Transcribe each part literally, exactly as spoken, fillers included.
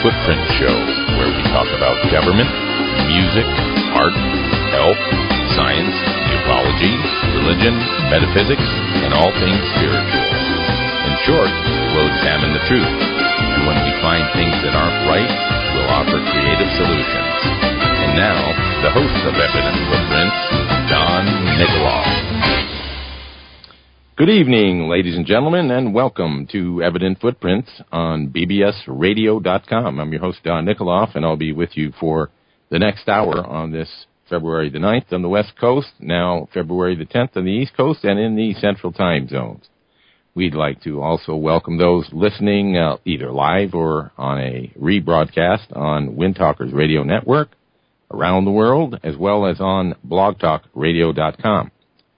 Footprint Show, where we talk about government, music, art, health, science, ufology, religion, metaphysics, and all things spiritual. In short, we'll examine the truth, and when we find things that aren't right, we'll offer creative solutions. And now, the host of Evident Footprints, Don Nikoloff. Good evening, ladies and gentlemen, and welcome to Evident Footprints on B B S radio dot com. I'm your host, Don Nikoloff, and I'll be with you for the next hour on this February the ninth on the West Coast, now February the tenth on the East Coast, and in the Central Time Zones. We'd like to also welcome those listening uh, either live or on a rebroadcast on Wind Talkers Radio Network around the world, as well as on blog talk radio dot com.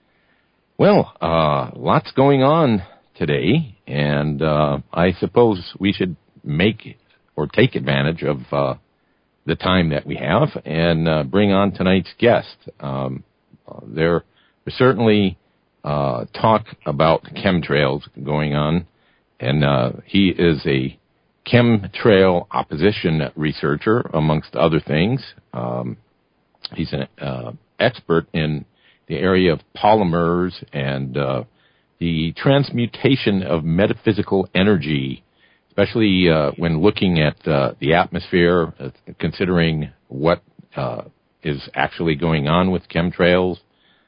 Well, uh, lots going on today, and uh, I suppose we should make or take advantage of uh, the time that we have and uh, bring on tonight's guest. Um, uh, there is certainly uh, talk about chemtrails going on, and uh, he is a chemtrail opposition researcher, amongst other things. Um, he's an uh, expert in the area of polymers and uh, the transmutation of metaphysical energy, especially uh, when looking at uh, the atmosphere, uh, considering what uh, is actually going on with chemtrails.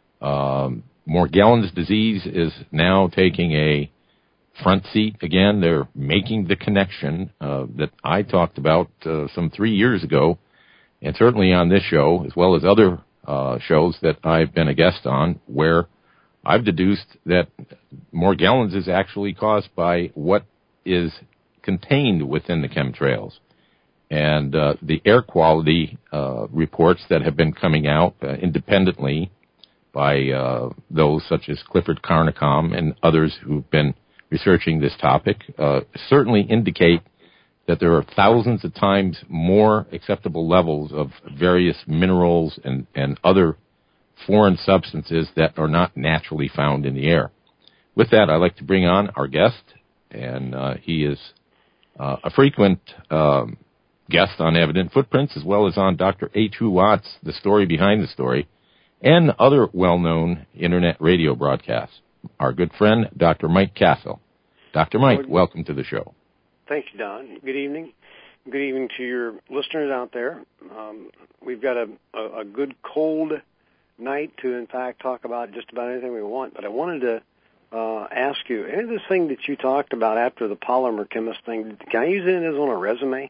Um, Morgellons disease is now taking a front seat again. They're making the connection uh, that I talked about uh, some three years ago, and certainly on this show, as well as other Uh, shows that I've been a guest on, where I've deduced that Morgellons is actually caused by what is contained within the chemtrails. And uh, the air quality uh, reports that have been coming out uh, independently by uh, those such as Clifford Carnicom and others who've been researching this topic uh, certainly indicate that there are thousands of times more acceptable levels of various minerals and, and other foreign substances that are not naturally found in the air. With that, I'd like to bring on our guest, and uh, he is uh, a frequent um, guest on Evident Footprints, as well as on Doctor H. Who Watts, The Story Behind the Story, and other well-known Internet radio broadcasts. Our good friend, Doctor Mike Castle. Doctor Mike, welcome to the show. Thank you, Don. Good evening. Good evening to your listeners out there. Um, we've got a, a, a good cold night to, in fact, talk about just about anything we want. But I wanted to uh, ask you, any of this thing that you talked about after the polymer chemist thing, can I use it as on a resume?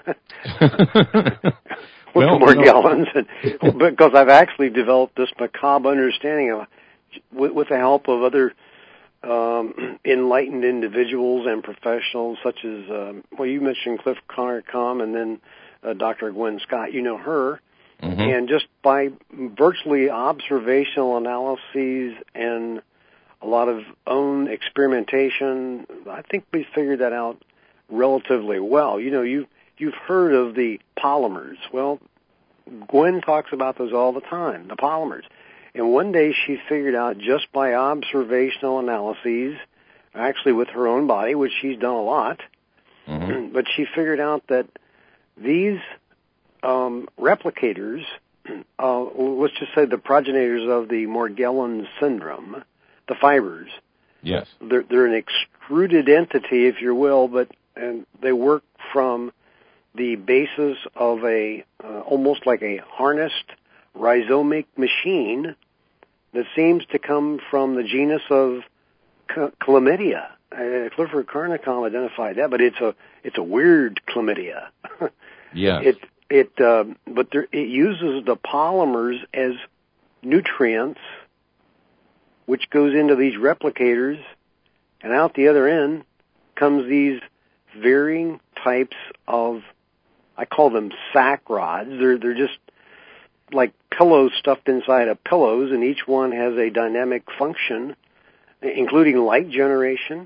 With well, the Morgellons, no. Because I've actually developed this macabre understanding of, with, with the help of other Um, enlightened individuals and professionals such as, um, well, you mentioned Cliff Carnicom and then uh, Doctor Gwen Scott. You know her. Mm-hmm. And just by virtually observational analyses and a lot of own experimentation, I think we figured that out relatively well. You know, you, you've heard of the polymers. Well, Gwen talks about those all the time, the polymers. And one day she figured out just by observational analyses, actually with her own body, which she's done a lot, mm-hmm. but she figured out that these um, replicators, uh, let's just say the progenitors of the Morgellons syndrome, the fibers, yes, they're, they're an extruded entity, if you will, but and they work from the basis of a uh, almost like a harnessed rhizomic machine that seems to come from the genus of chlamydia. Uh, Clifford Carnicom identified that, but it's a it's a weird chlamydia. Yes. It it uh, but there, it uses the polymers as nutrients, which goes into these replicators, and out the other end comes these varying types of, I call them sac rods. They're they're just like pillows stuffed inside of pillows, and each one has a dynamic function, including light generation.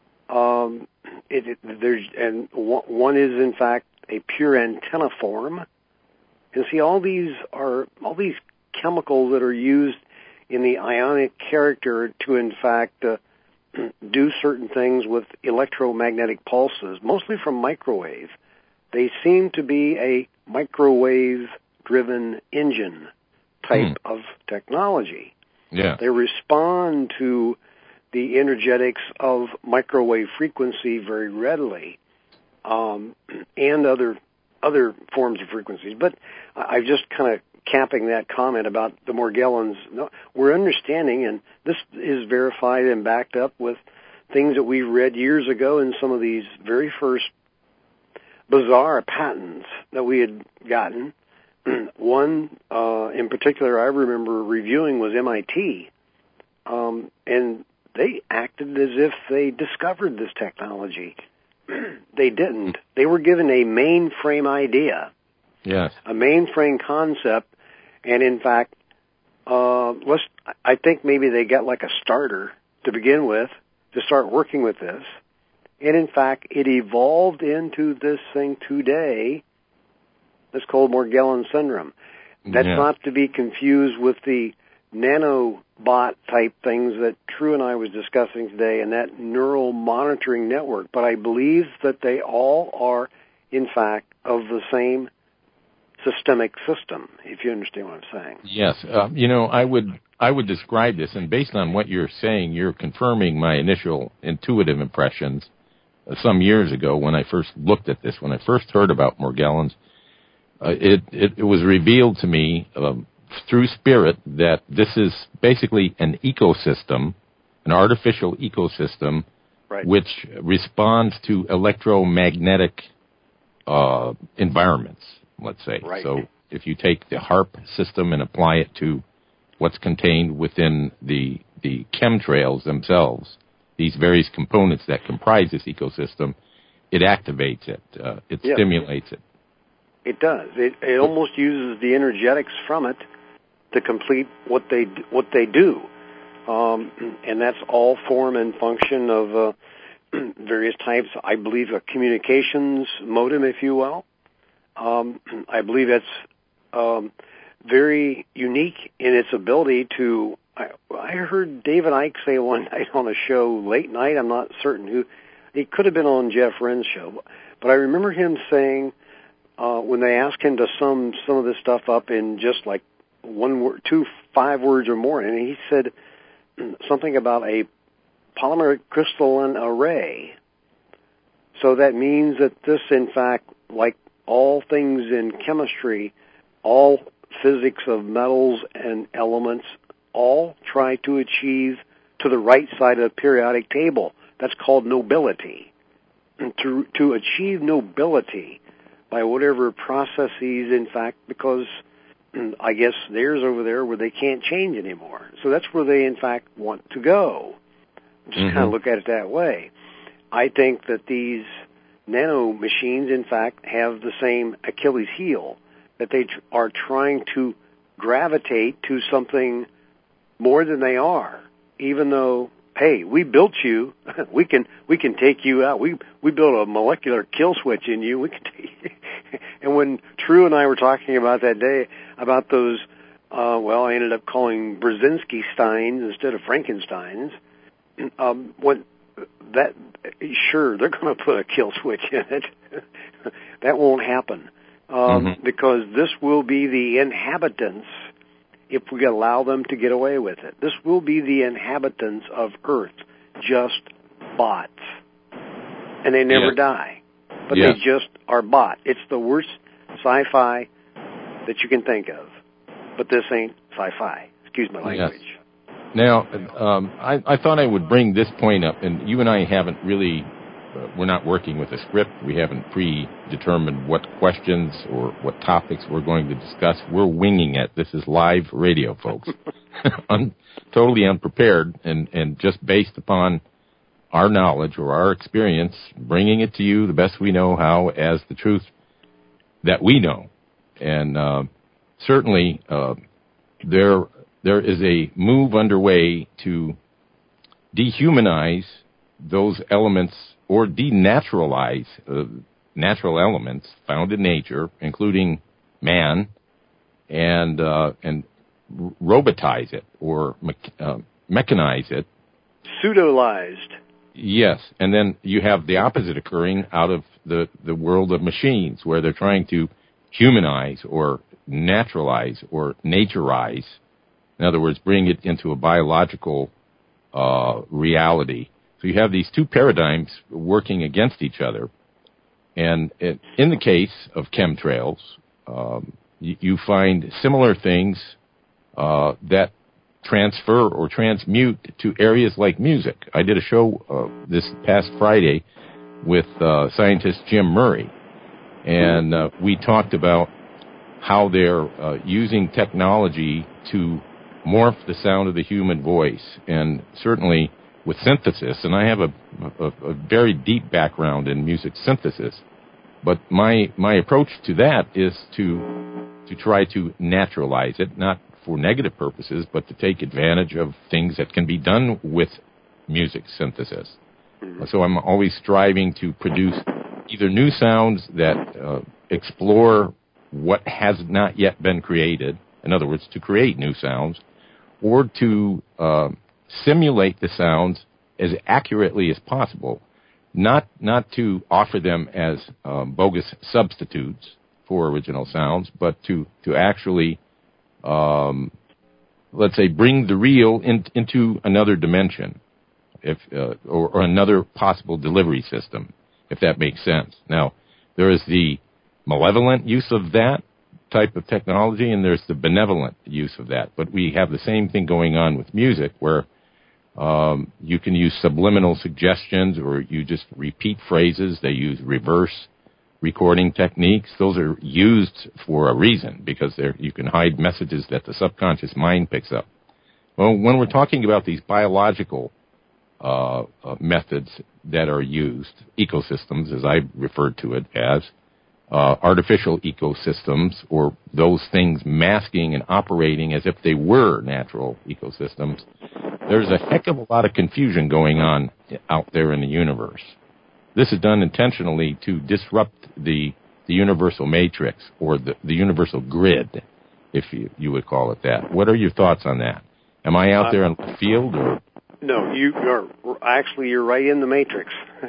Um, it, it, there's and one is in fact a pure antenna form. And see, all these are all these chemicals that are used in the ionic character to, in fact, uh, do certain things with electromagnetic pulses, mostly from microwave. they seem to be a microwave-driven engine type hmm. of technology. Yeah. They respond to the energetics of microwave frequency very readily, um, and other other forms of frequencies. But I just kind of capping that comment about the Morgellons. No, we're understanding, and this is verified and backed up with things that we read years ago in some of these very first bizarre patents that we had gotten. One uh, in particular I remember reviewing was M I T, um, and they acted as if they discovered this technology. They didn't. They were given a mainframe idea, yes, a mainframe concept, and in fact, uh, let's, I think maybe they got like a starter to begin with to start working with this, and in fact, it evolved into this thing today that's called Morgellons syndrome. That's yeah. not to be confused with the nanobot type things that True and I was discussing today and that neural monitoring network. But I believe that they all are, in fact, of the same systemic system, if you understand what I'm saying. Yes. Uh, you know, I would I would describe this, and based on what you're saying, you're confirming my initial intuitive impressions uh, some years ago when I first looked at this, when I first heard about Morgellons. Uh, it, it, it was revealed to me um, through spirit that this is basically an ecosystem, an artificial ecosystem, right. which responds to electromagnetic uh, environments, let's say. Right. So if you take the HAARP system and apply it to what's contained within the, the chemtrails themselves, these various components that comprise this ecosystem, it activates it, uh, it yes. stimulates it. It does. It, it almost uses the energetics from it to complete what they what they do, um, and that's all form and function of uh, various types. I believe a communications modem, if you will. Um, I believe that's um, very unique in its ability to. I, I heard David Icke say one night on a show, late night. I'm not certain who. It could have been on Jeff Wren's show, but I remember him saying. Uh, when they asked him to sum some of this stuff up in just like one word, two, five words or more, and he said something about a polymeric crystalline array. So that means that this, in fact, like all things in chemistry, all physics of metals and elements, all try to achieve to the right side of the periodic table. That's called nobility. And to to achieve nobility by whatever processes, in fact, because I guess there's over there where they can't change anymore. So that's where they, in fact, want to go. Just mm-hmm. kind of look at it that way. I think that these nano machines, in fact, have the same Achilles heel, that they tr- are trying to gravitate to something more than they are, even though, hey, we built you. we can we can take you out. We we built a molecular kill switch in you. We can take you. And when True and I were talking about that day about those, uh, well, I ended up calling Brzezinski Steins instead of Frankensteins. Um, when that sure they're going to put a kill switch in it. That won't happen um, mm-hmm. because this will be the inhabitants. If we allow them to get away with it, this will be the inhabitants of Earth, just bots, and they never yes. die, but yes. they just are bot. It's the worst sci-fi that you can think of, but this ain't sci-fi. Excuse my language. Yes. Now, um, I, I thought I would bring this point up, and you and I haven't really. Uh, we're not working with a script. We haven't predetermined what questions or what topics we're going to discuss. We're winging it. This is live radio, folks. Un- totally unprepared and, and just based upon our knowledge or our experience, bringing it to you the best we know how as the truth that we know. And uh, certainly uh, there there is a move underway to dehumanize those elements or denaturalize uh, natural elements found in nature, including man, and uh, and robotize it or me- uh, mechanize it. Pseudolized. Yes, and then you have the opposite occurring out of the, the world of machines, where they're trying to humanize or naturalize or naturize. In other words, bring it into a biological uh, reality. So you have these two paradigms working against each other. And it, in the case of chemtrails, um, you, you find similar things uh, that transfer or transmute to areas like music. I did a show uh, this past Friday with uh, scientist Jim Murray, and uh, we talked about how they're uh, using technology to morph the sound of the human voice, and certainly with synthesis, and I have a, a, a very deep background in music synthesis, but my my approach to that is to to try to naturalize it, not for negative purposes, but to take advantage of things that can be done with music synthesis. So I'm always striving to produce either new sounds that uh, explore what has not yet been created, in other words, to create new sounds, or to uh, simulate the sounds as accurately as possible, not not to offer them as um, bogus substitutes for original sounds, but to, to actually, um, let's say, bring the real in, into another dimension, if uh, or, or another possible delivery system, if that makes sense. Now, there is the malevolent use of that type of technology, and there's the benevolent use of that. But we have the same thing going on with music, where um, you can use subliminal suggestions, or you just repeat phrases. They use reverse recording techniques. Those are used for a reason, because they're, you can hide messages that the subconscious mind picks up. Well, when we're talking about these biological uh, uh, methods that are used, ecosystems, as I referred to it as, Uh, artificial ecosystems, or those things masking and operating as if they were natural ecosystems, there's a heck of a lot of confusion going on out there in the universe. This is done intentionally to disrupt the the universal matrix, or the, the universal grid, if you, you would call it that. What are your thoughts on that? Am I out uh, there in the field? Or? No, you are actually, you're right in the matrix.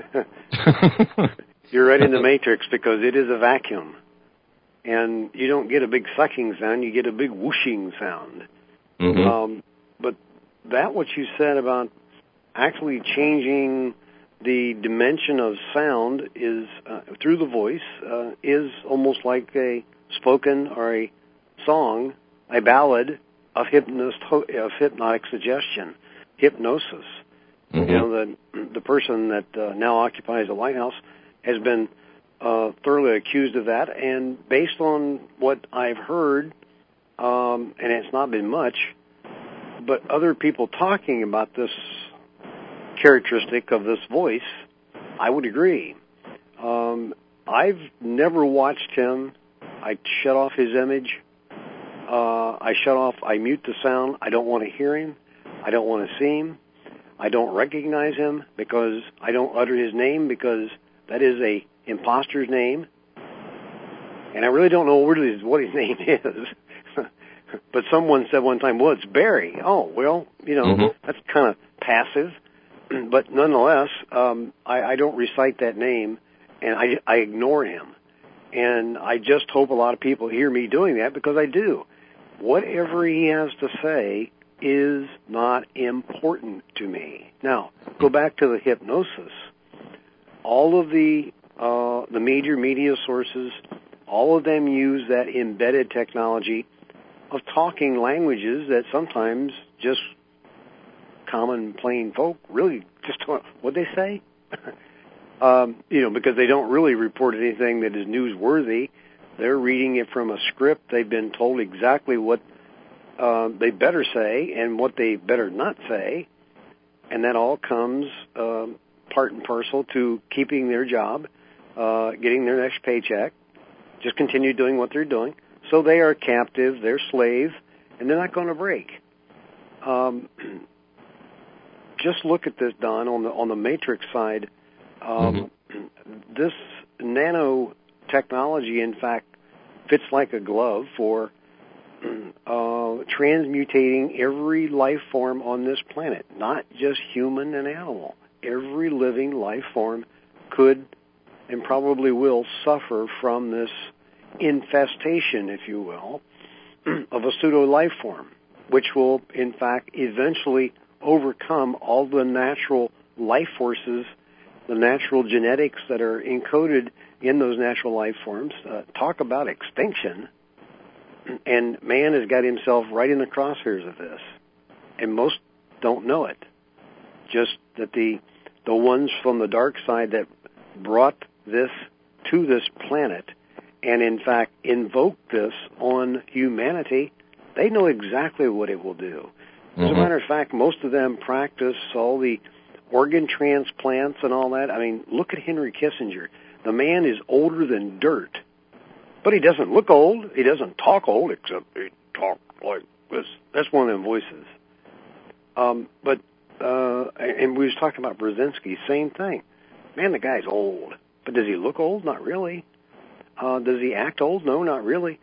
You're right in the matrix, because it is a vacuum. And you don't get a big sucking sound, you get a big whooshing sound. Mm-hmm. Um, but that what you said about actually changing the dimension of sound is uh, through the voice uh, is almost like a spoken or a song, a ballad of, hypnos- of hypnotic suggestion, hypnosis. Mm-hmm. You know, the, the person that uh, now occupies the White House has been uh, thoroughly accused of that, and based on what I've heard, um, and it's not been much, but other people talking about this characteristic of this voice, I would agree. Um, I've never watched him. I shut off his image. Uh, I shut off, I mute the sound. I don't want to hear him. I don't want to see him. I don't recognize him, because I don't utter his name, because that is a imposter's name, and I really don't know what his, what his name is. But someone said one time, well, it's Barry. Oh, well, you know, mm-hmm. that's kind of passive. But nonetheless, um, I, I don't recite that name, and I, I ignore him. And I just hope a lot of people hear me doing that, because I do. Whatever he has to say is not important to me. Now, go back to the hypnosis. All of the uh, the major media sources, all of them use that embedded technology of talking languages that sometimes just common plain folk really just don't, what'd they say? um, you know, because they don't really report anything that is newsworthy. They're reading it from a script. They've been told exactly what uh, they better say and what they better not say, and that all comes Um, part and parcel to keeping their job, uh, getting their next paycheck, just continue doing what they're doing. So they are captive, they're slave, and they're not going to break. Um, just look at this, Don, on the on the matrix side. Um, mm-hmm. This nanotechnology, in fact, fits like a glove for uh, transmutating every life form on this planet, not just human and animal. every living life form could and probably will suffer from this infestation, if you will, of a pseudo-life form, which will, in fact, eventually overcome all the natural life forces, the natural genetics that are encoded in those natural life forms. Uh, talk about extinction. And man has got himself right in the crosshairs of this. And most don't know it. Just that the the ones from the dark side that brought this to this planet and, in fact, invoked this on humanity, they know exactly what it will do. As mm-hmm. a matter of fact, most of them practice all the organ transplants and all that. I mean, look at Henry Kissinger. The man is older than dirt. But he doesn't look old. He doesn't talk old, except he talks like this. That's one of them voices. Um, but, uh, and we was talking about Brzezinski, same thing. Man, the guy's old. But does he look old? Not really. Uh, does he act old? No, not really.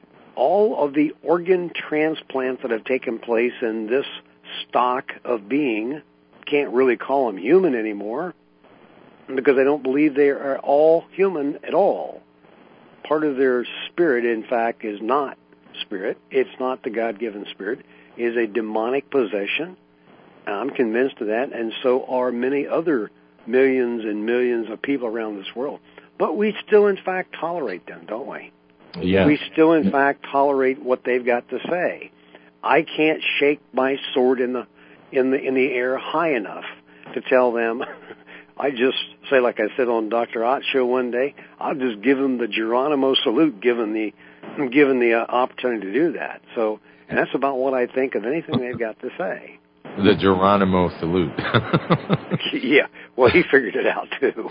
All of the organ transplants that have taken place in this stock of being, can't really call them human anymore, because I don't believe they are all human at all. Part of their spirit, in fact, is not spirit. It's not the God-given spirit. It is a demonic possession. I'm convinced of that, and so are many other millions and millions of people around this world. But we still, in fact, tolerate them, don't we? Yeah. We still, in fact, tolerate what they've got to say. I can't shake my sword in the in the in the air high enough to tell them. I just say, like I said on Doctor Ott's show one day, I'll just give them the Geronimo salute, given the given the uh, opportunity to do that. So, and that's about what I think of anything they've got to say. The Geronimo salute. Yeah, well, he figured it out too.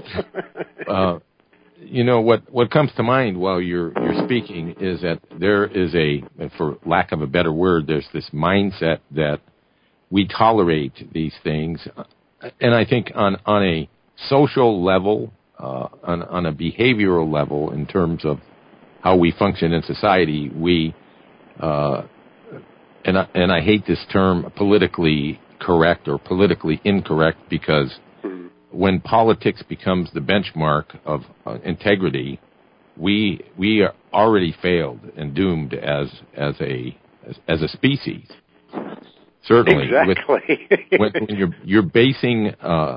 uh, you know what? What comes to mind while you're you're speaking is that there is a, for lack of a better word, there's this mindset that we tolerate these things, and I think on on a social level, uh, on on a behavioral level, in terms of how we function in society, we. Uh, And I, and I hate this term, politically correct or politically incorrect, because mm-hmm. when politics becomes the benchmark of uh, integrity, we we are already failed and doomed as as a as, as a species. Certainly, exactly. with, when, when you're you're basing uh,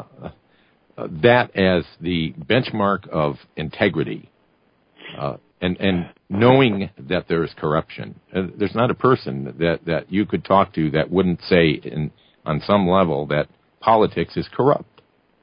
uh, that as the benchmark of integrity. Uh, And, and knowing that there is corruption, uh, there's not a person that, that you could talk to that wouldn't say in, on some level that politics is corrupt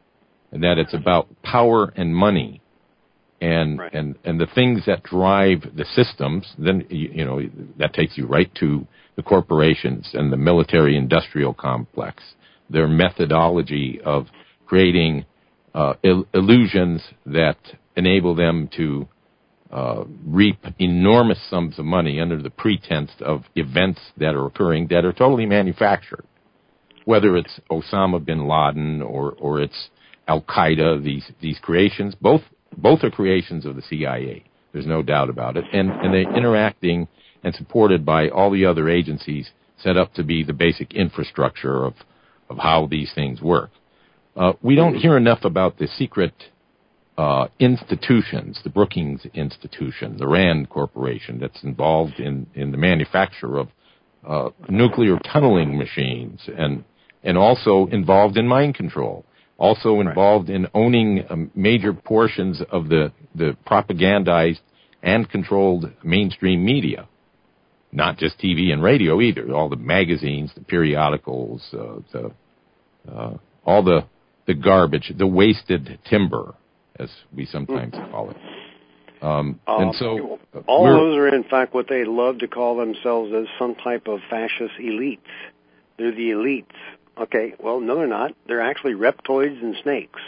and that it's about power and money and, right. and, and the things that drive the systems. Then, you, you know, that takes you right to the corporations and the military industrial complex, their methodology of creating uh, il- illusions that enable them to Uh, reap enormous sums of money under the pretense of events that are occurring that are totally manufactured. Whether it's Osama bin Laden or, or it's Al-Qaeda, these these creations, both both are creations of the C I A. There's no doubt about it. And, and they're interacting and supported by all the other agencies set up to be the basic infrastructure of, of how these things work. Uh, we don't hear enough about the secret Uh, institutions, the Brookings Institution, the RAND Corporation that's involved in, in the manufacture of uh, nuclear tunneling machines and and also involved in mind control, also involved right. in owning um, major portions of the, the propagandized and controlled mainstream media, not just T V and radio either, all the magazines, the periodicals, uh, the uh, all the the garbage, the wasted timber, as we sometimes call it. Um, um, and so uh, all those are, in fact, what they love to call themselves as some type of fascist elites. They're the elites. Okay, well, no, they're not. They're actually reptoids and snakes.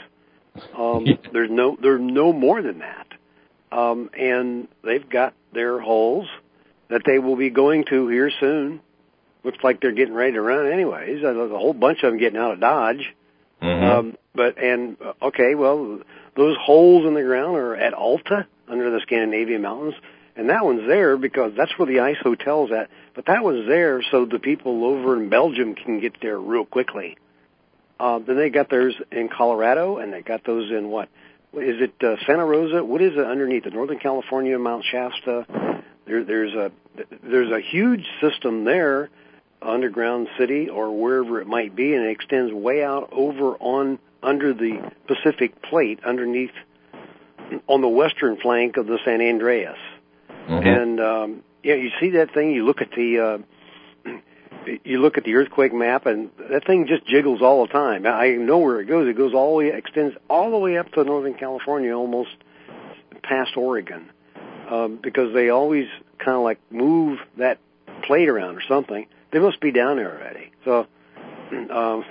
Um, yeah. There's no, they're no more than that. Um, and they've got their holes that they will be going to here soon. Looks like they're getting ready to run anyways. There's a whole bunch of them getting out of Dodge. Mm-hmm. Um, but, and, okay, well, those holes in the ground are at Alta, under the Scandinavian mountains, and that one's there because that's where the ice hotel's at. But that one's there so the people over in Belgium can get there real quickly. Uh, then they got theirs in Colorado, and they got those in what? Is it uh, Santa Rosa? What is it underneath? The Northern California, Mount Shasta. There, there's a there's a huge system there, underground city or wherever it might be, and it extends way out over on under the Pacific Plate, underneath on the western flank of the San Andreas. Mm-hmm. And um, yeah, you see that thing. You look at the uh, you look at the earthquake map, and that thing just jiggles all the time. I know where it goes. It goes all the way, extends all the way up to Northern California, almost past Oregon, um, because they always kind of like move that plate around or something. They must be down there already. So, um,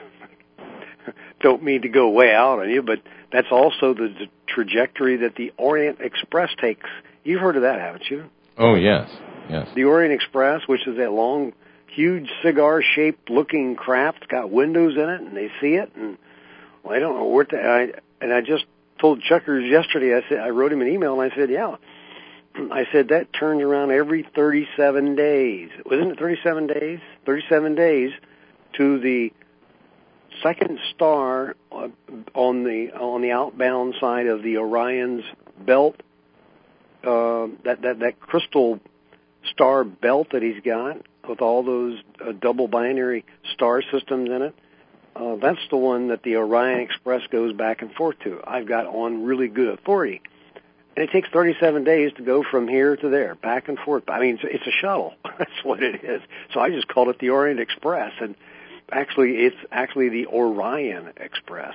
don't mean to go way out on you, but that's also the, the trajectory that the Orient Express takes. You've heard of that, haven't you? Oh, yes, yes. The Orient Express, which is that long, huge cigar-shaped looking craft, got windows in it, and they see it, and well, I don't know where to. I, and I just told Chuckers yesterday. I said I wrote him an email, and I said, yeah. I said that turns around every thirty-seven days. Wasn't it thirty-seven days? thirty-seven days to the second star on the on the outbound side of the Orion's belt. Uh, that that that crystal star belt that he's got with all those uh, double binary star systems in it. Uh, that's the one that the Orion Express goes back and forth to. I've got on really good authority. And it takes thirty-seven days to go from here to there, back and forth. I mean, it's, it's a shuttle. That's what it is. So I just called it the Orient Express. And actually, it's actually the Orion Express.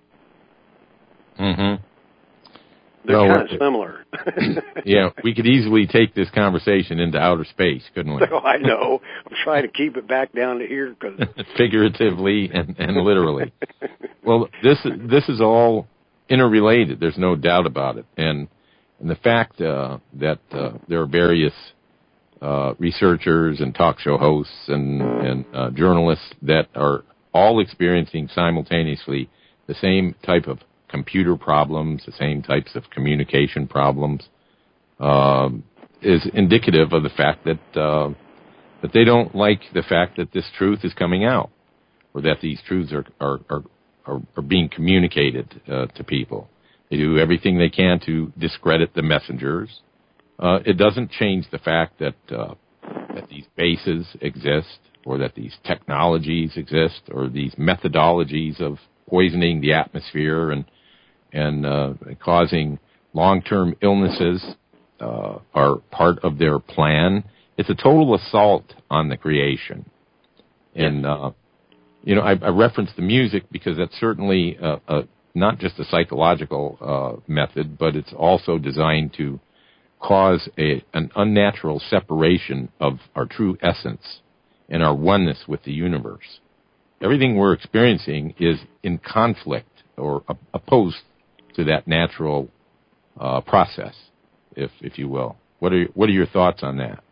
Mm-hmm. They're well, kind of similar. Yeah, we could easily take this conversation into outer space, couldn't we? Oh, I know. I'm trying to keep it back down to here. Cause... Figuratively and, and literally. Well, this this is all interrelated. There's no doubt about it. And, and the fact uh, that uh, there are various uh, researchers and talk show hosts and, and uh, journalists that are all experiencing simultaneously the same type of computer problems, the same types of communication problems, uh, is indicative of the fact that uh, that they don't like the fact that this truth is coming out, or that these truths are are are, are, are being communicated uh, to people. They do everything they can to discredit the messengers. Uh, it doesn't change the fact that uh, that these bases exist, or that these technologies exist, or these methodologies of poisoning the atmosphere and and uh, causing long-term illnesses uh, are part of their plan. It's a total assault on the creation. And, uh, you know, I, I referenced the music because that's certainly uh, a, not just a psychological uh, method, but it's also designed to cause a, an unnatural separation of our true essence and our oneness with the universe. Everything we're experiencing is in conflict or uh, opposed to that natural uh, process, if if you will. What are what are your thoughts on that?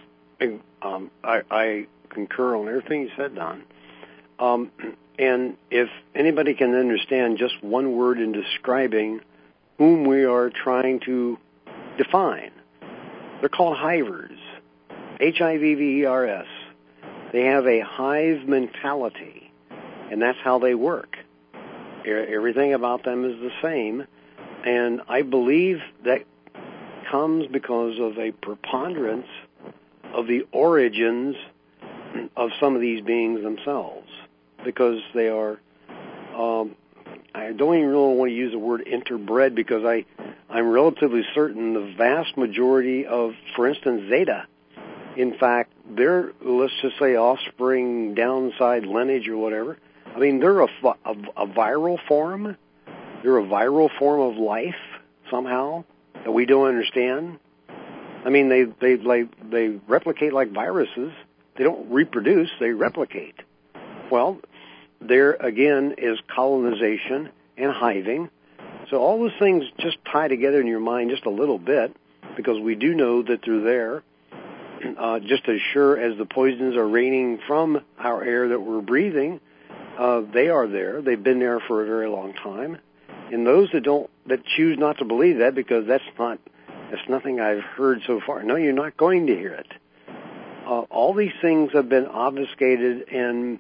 Um, I, I concur on everything you said, Don. Um, and if anybody can understand just one word in describing whom we are trying to define, they're called hivers. H I V V E R S. They have a hive mentality, and that's how they work. Everything about them is the same, and I believe that comes because of a preponderance of the origins of some of these beings themselves, because they are, um, I don't even really want to use the word interbred, because I, I'm relatively certain the vast majority of, for instance, Zeta, in fact, they're, let's just say, offspring, downside lineage or whatever. I mean, they're a, a, a viral form. They're a viral form of life somehow that we don't understand. I mean, they they like they replicate like viruses. They don't reproduce; they replicate. Well, there again is colonization and hiving. So all those things just tie together in your mind just a little bit, because we do know that they're there. Uh, just as sure as the poisons are raining from our air that we're breathing. Uh, they are there. They've been there for a very long time. And those that don't, that choose not to believe that, because that's not, that's nothing I've heard so far. No, you're not going to hear it. Uh, all these things have been obfuscated and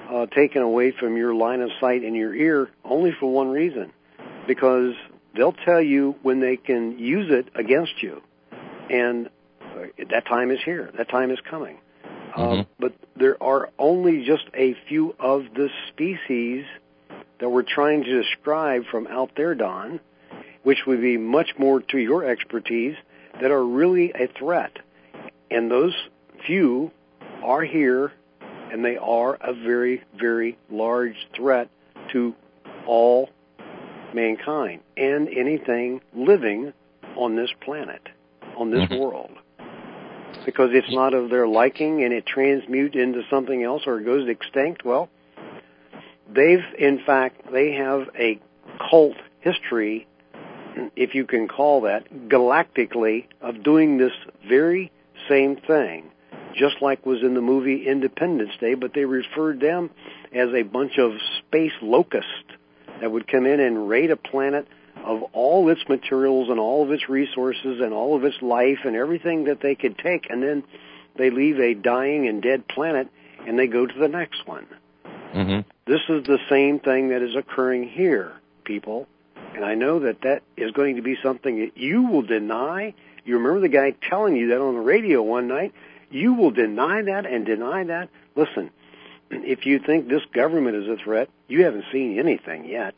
uh, taken away from your line of sight and your ear only for one reason, because they'll tell you when they can use it against you, and uh, that time is here. That time is coming. Mm-hmm. Um, but there are only just a few of the species that we're trying to describe from out there, Don, which would be much more to your expertise, that are really a threat. And those few are here, and they are a very, very large threat to all mankind and anything living on this planet, on this mm-hmm. world. Because it's not of their liking and it transmutes into something else or it goes extinct. Well, they've, in fact, they have a cult history, if you can call that, galactically, of doing this very same thing, just like was in the movie Independence Day, but they referred them as a bunch of space locusts that would come in and raid a planet of all its materials and all of its resources and all of its life and everything that they could take, and then they leave a dying and dead planet and they go to the next one. Mm-hmm. This is the same thing that is occurring here, people, and I know that that is going to be something that you will deny. You remember the guy telling you that on the radio one night? You will deny that and deny that? Listen, if you think this government is a threat, you haven't seen anything yet.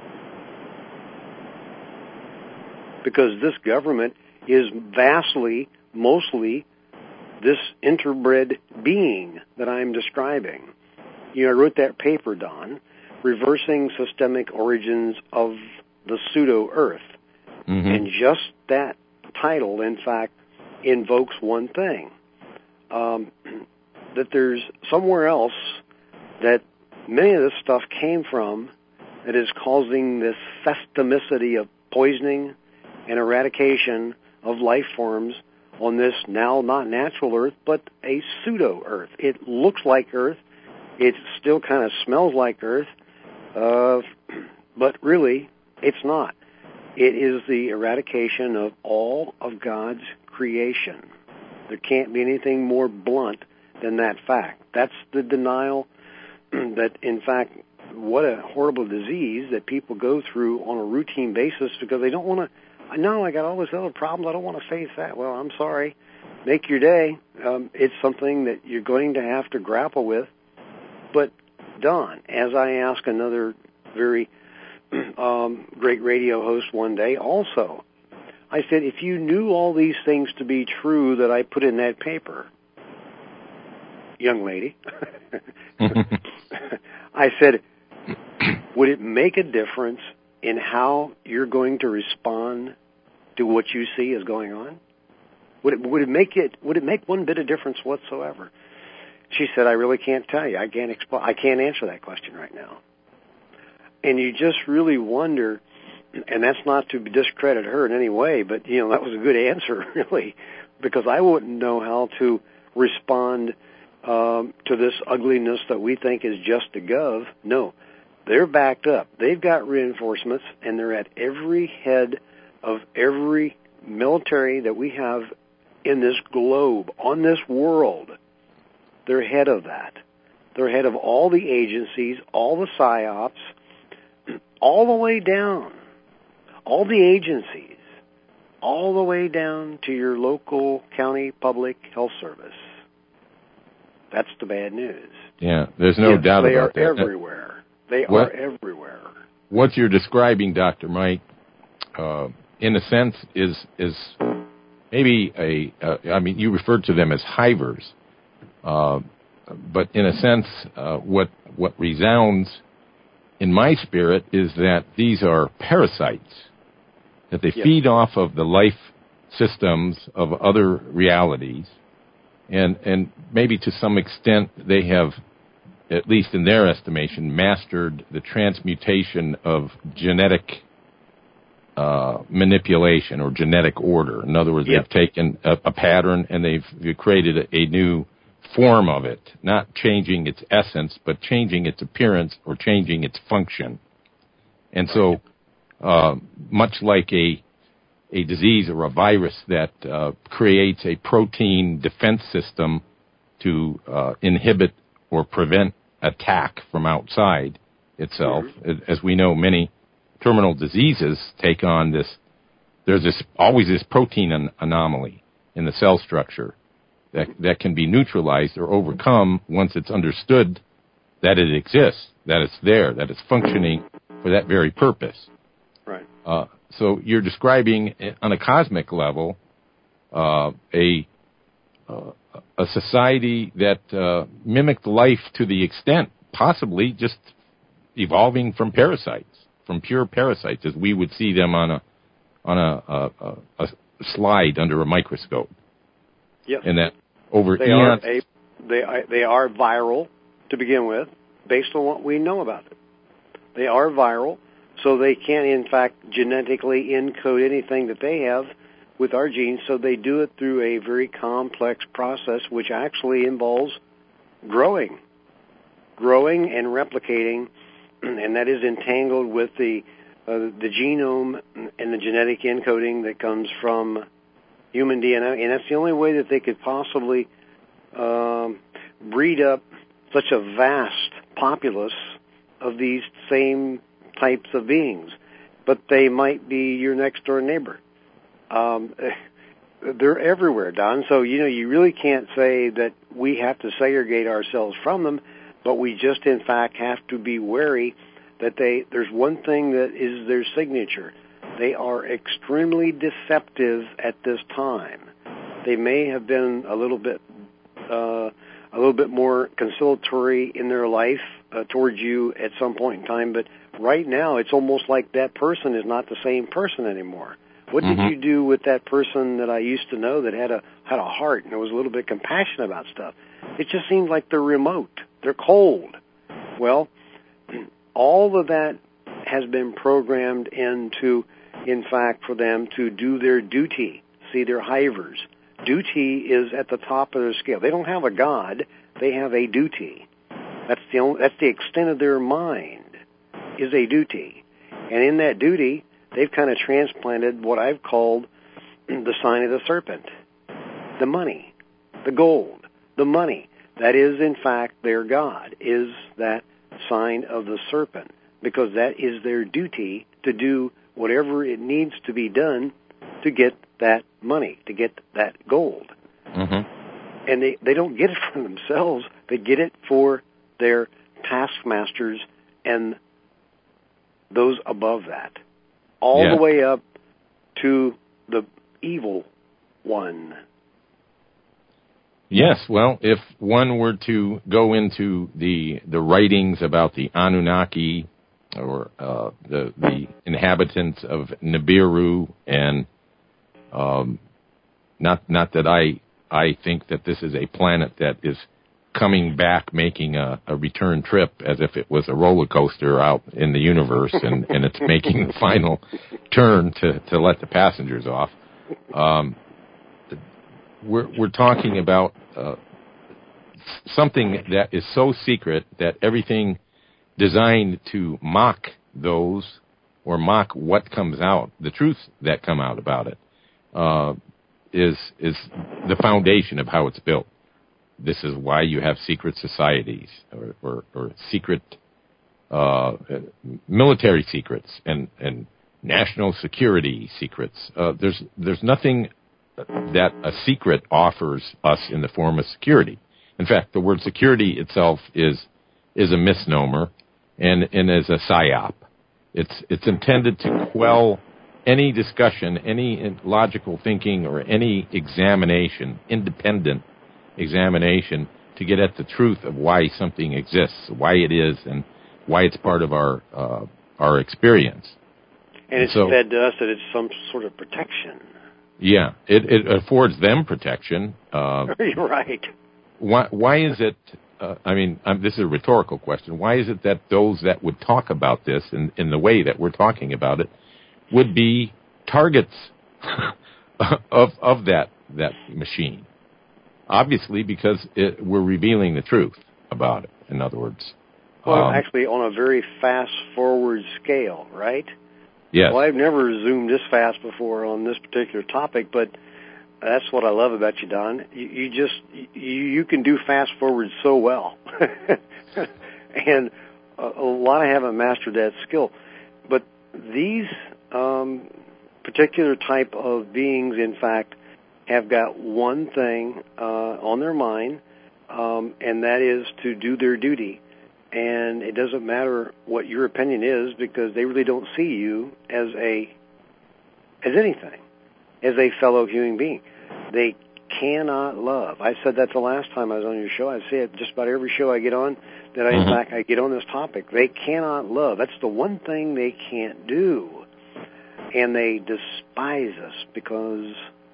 Because this government is vastly, mostly, this interbred being that I'm describing. You know, I wrote that paper, Don, Reversing Systemic Origins of the Pseudo-Earth. Mm-hmm. And just that title, in fact, invokes one thing. Um, that there's somewhere else that many of this stuff came from that is causing this systemicity of poisoning and eradication of life forms on this now not natural Earth, but a pseudo-Earth. It looks like Earth. It still kind of smells like Earth, uh, but really, it's not. It is the eradication of all of God's creation. There can't be anything more blunt than that fact. That's the denial that, in fact, what a horrible disease that people go through on a routine basis because they don't want to. I know I got all these other problems. I don't want to face that. Well, I'm sorry. Make your day. Um, it's something that you're going to have to grapple with. But, Don, as I asked another very um, great radio host one day also, I said, if you knew all these things to be true that I put in that paper, young lady, I said, would it make a difference in how you're going to respond to what you see is going on? Would it, would it make it, would it make one bit of difference whatsoever? She said, I really can't tell you. I can't explain. I can't answer that question right now. And you just really wonder, and that's not to discredit her in any way, but, you know, that was a good answer, really, because I wouldn't know how to respond um, to this ugliness that we think is just a gov. No. They're backed up. They've got reinforcements, and they're at every head of every military that we have in this globe, on this world. They're ahead of that. They're ahead of all the agencies, all the psyops, all the way down, all the agencies, all the way down to your local county public health service. That's the bad news. Yeah, there's no yes, doubt about about that. They are everywhere. They what, are everywhere. What you're describing, Doctor Mike, uh, in a sense, is is maybe a. Uh, I mean, you referred to them as hivers, uh, but in a sense, uh, what what resounds in my spirit is that these are parasites, that they yes. feed off of the life systems of other realities, and and maybe to some extent they have, at least in their estimation, mastered the transmutation of genetic uh, manipulation or genetic order. In other words, yep. they've taken a, a pattern and they've, they've created a, a new form of it, not changing its essence, but changing its appearance or changing its function. And so, uh, much like a a disease or a virus that uh, creates a protein defense system to uh, inhibit or prevent attack from outside itself. Mm-hmm. As we know, many terminal diseases take on this. There's this always this protein an- anomaly in the cell structure that that can be neutralized or overcome once it's understood that it exists, that it's there, that it's functioning for that very purpose. Right. Uh, so you're describing on a cosmic level uh, a uh, a society that uh, mimicked life to the extent possibly just evolving from parasites, from pure parasites, as we would see them on a on a, a, a slide under a microscope. Yes. And that over they eons, are a, they are, they are viral to begin with, based on what we know about them. They are viral, so they can in fact genetically encode anything that they have with our genes. So they do it through a very complex process, which actually involves growing, growing and replicating, and that is entangled with the uh, the genome and the genetic encoding that comes from human D N A, and that's the only way that they could possibly um, breed up such a vast populace of these same types of beings. But they might be your next door neighbor. Um, they're everywhere, Don. So, you know, you really can't say that we have to segregate ourselves from them, but we just, in fact, have to be wary that they, there's one thing that is their signature. They are extremely deceptive at this time. They may have been a little bit, uh, a little bit more conciliatory in their life uh, towards you at some point in time, but right now it's almost like that person is not the same person anymore. What mm-hmm. did you do with that person that I used to know that had a had a heart and was a little bit compassionate about stuff? It just seems like they're remote. They're cold. Well, all of that has been programmed into, in fact, for them to do their duty. See, they're hivers. Duty is at the top of their scale. They don't have a God. They have a duty. That's the only, that's the extent of their mind, is a duty. And in that duty, they've kind of transplanted what I've called the sign of the serpent. The money, the gold, the money. That is, in fact, their God, is that sign of the serpent, because that is their duty to do whatever it needs to be done to get that money, to get that gold. Mm-hmm. And they, they don't get it for themselves. They get it for their taskmasters and those above that, all yeah. the way up to the evil one. Yes, well, if one were to go into the the writings about the Anunnaki or uh, the the inhabitants of Nibiru, and um, not not that I I think that this is a planet that is coming back, making a, a return trip as if it was a roller coaster out in the universe, and, and it's making the final turn to, to let the passengers off. Um, we're we're talking about uh, something that is so secret that everything designed to mock those or mock what comes out, the truth that come out about it, uh, is is the foundation of how it's built. This is why you have secret societies or, or, or secret uh, military secrets and, and national security secrets. Uh, there's there's nothing that a secret offers us in the form of security. In fact, the word security itself is is a misnomer and, and is a psyop. It's it's intended to quell any discussion, any logical thinking, or any examination, independent examination, to get at the truth of why something exists, why it is, and why it's part of our uh, our experience. And it's so, fed to us that it's some sort of protection. Yeah, it, it affords them protection. Uh, You're right. Why, why is it, uh, I mean, um, this is a rhetorical question, why is it that those that would talk about this in, in the way that we're talking about it would be targets of of that that machine? Obviously, because it, we're revealing the truth about it, in other words. Well, um, actually, on a very fast-forward scale, right? Yes. Well, I've never zoomed this fast before on this particular topic, but that's what I love about you, Don. You, you just, you, you can do fast-forward so well. and a, a lot haven't mastered that skill. But these um, particular type of beings, in fact, have got one thing uh, on their mind, um, and that is to do their duty. And it doesn't matter what your opinion is, because they really don't see you as a as anything, as a fellow human being. They cannot love. I said that the last time I was on your show. I say it just about every show I get on, that I, in fact, I get on this topic. They cannot love. That's the one thing they can't do. And they despise us because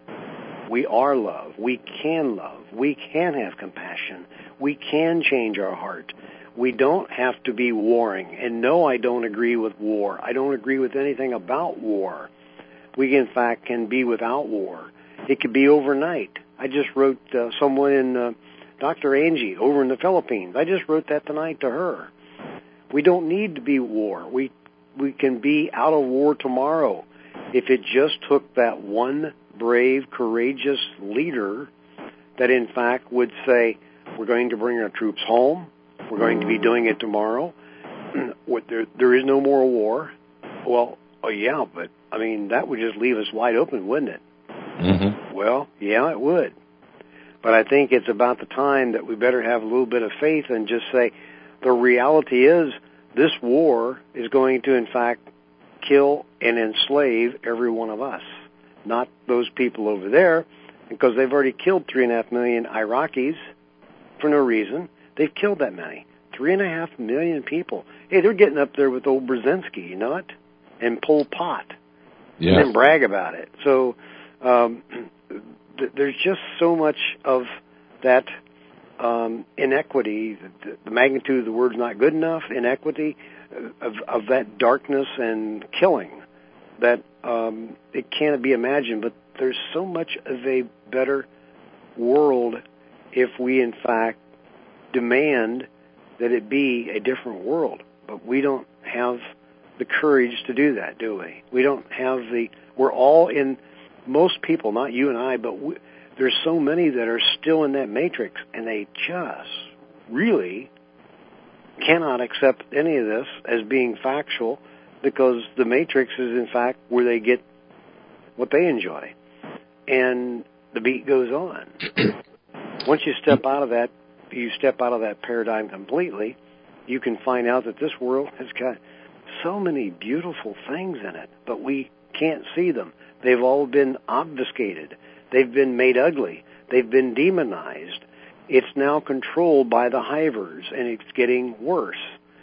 we are love. We can love. We can have compassion. We can change our heart. We don't have to be warring. And no, I don't agree with war. I don't agree with anything about war. We, in fact, can be without war. It could be overnight. I just wrote uh, someone in, uh, Doctor Angie, over in the Philippines. I just wrote that tonight to her. We don't need to be war. We we can be out of war tomorrow. If it just took that one brave, courageous leader that, in fact, would say, we're going to bring our troops home. We're going to be doing it tomorrow. there, there is no more war. Well, oh yeah, but, I mean, that would just leave us wide open, wouldn't it? Mm-hmm. Well, yeah, it would. But I think it's about the time that we better have a little bit of faith and just say, the reality is this war is going to, in fact, kill and enslave every one of us, not those people over there, because they've already killed three and a half million Iraqis for no reason. They've killed that many. Three and a half million people. Hey, they're getting up there with old Brzezinski, you know it? And Pol Pot. Yes. And then brag about it. So um, th- there's just so much of that um, inequity. The, the magnitude of the word's not good enough. Inequity of, of that darkness and killing that um, it can't be imagined. But there's so much of a better world if we, in fact, demand that it be a different world. But we don't have the courage to do that, do we? We don't have the, we're all in, most people, not you and I, but we, there's so many that are still in that matrix, and they just really cannot accept any of this as being factual, because the matrix is, in fact, where they get what they enjoy. And the beat goes on. Once you step out of that, you step out of that paradigm completely, you can find out that this world has got so many beautiful things in it, but we can't see them. They've all been obfuscated. They've been made ugly. They've been demonized. It's now controlled by the hivers, and it's getting worse.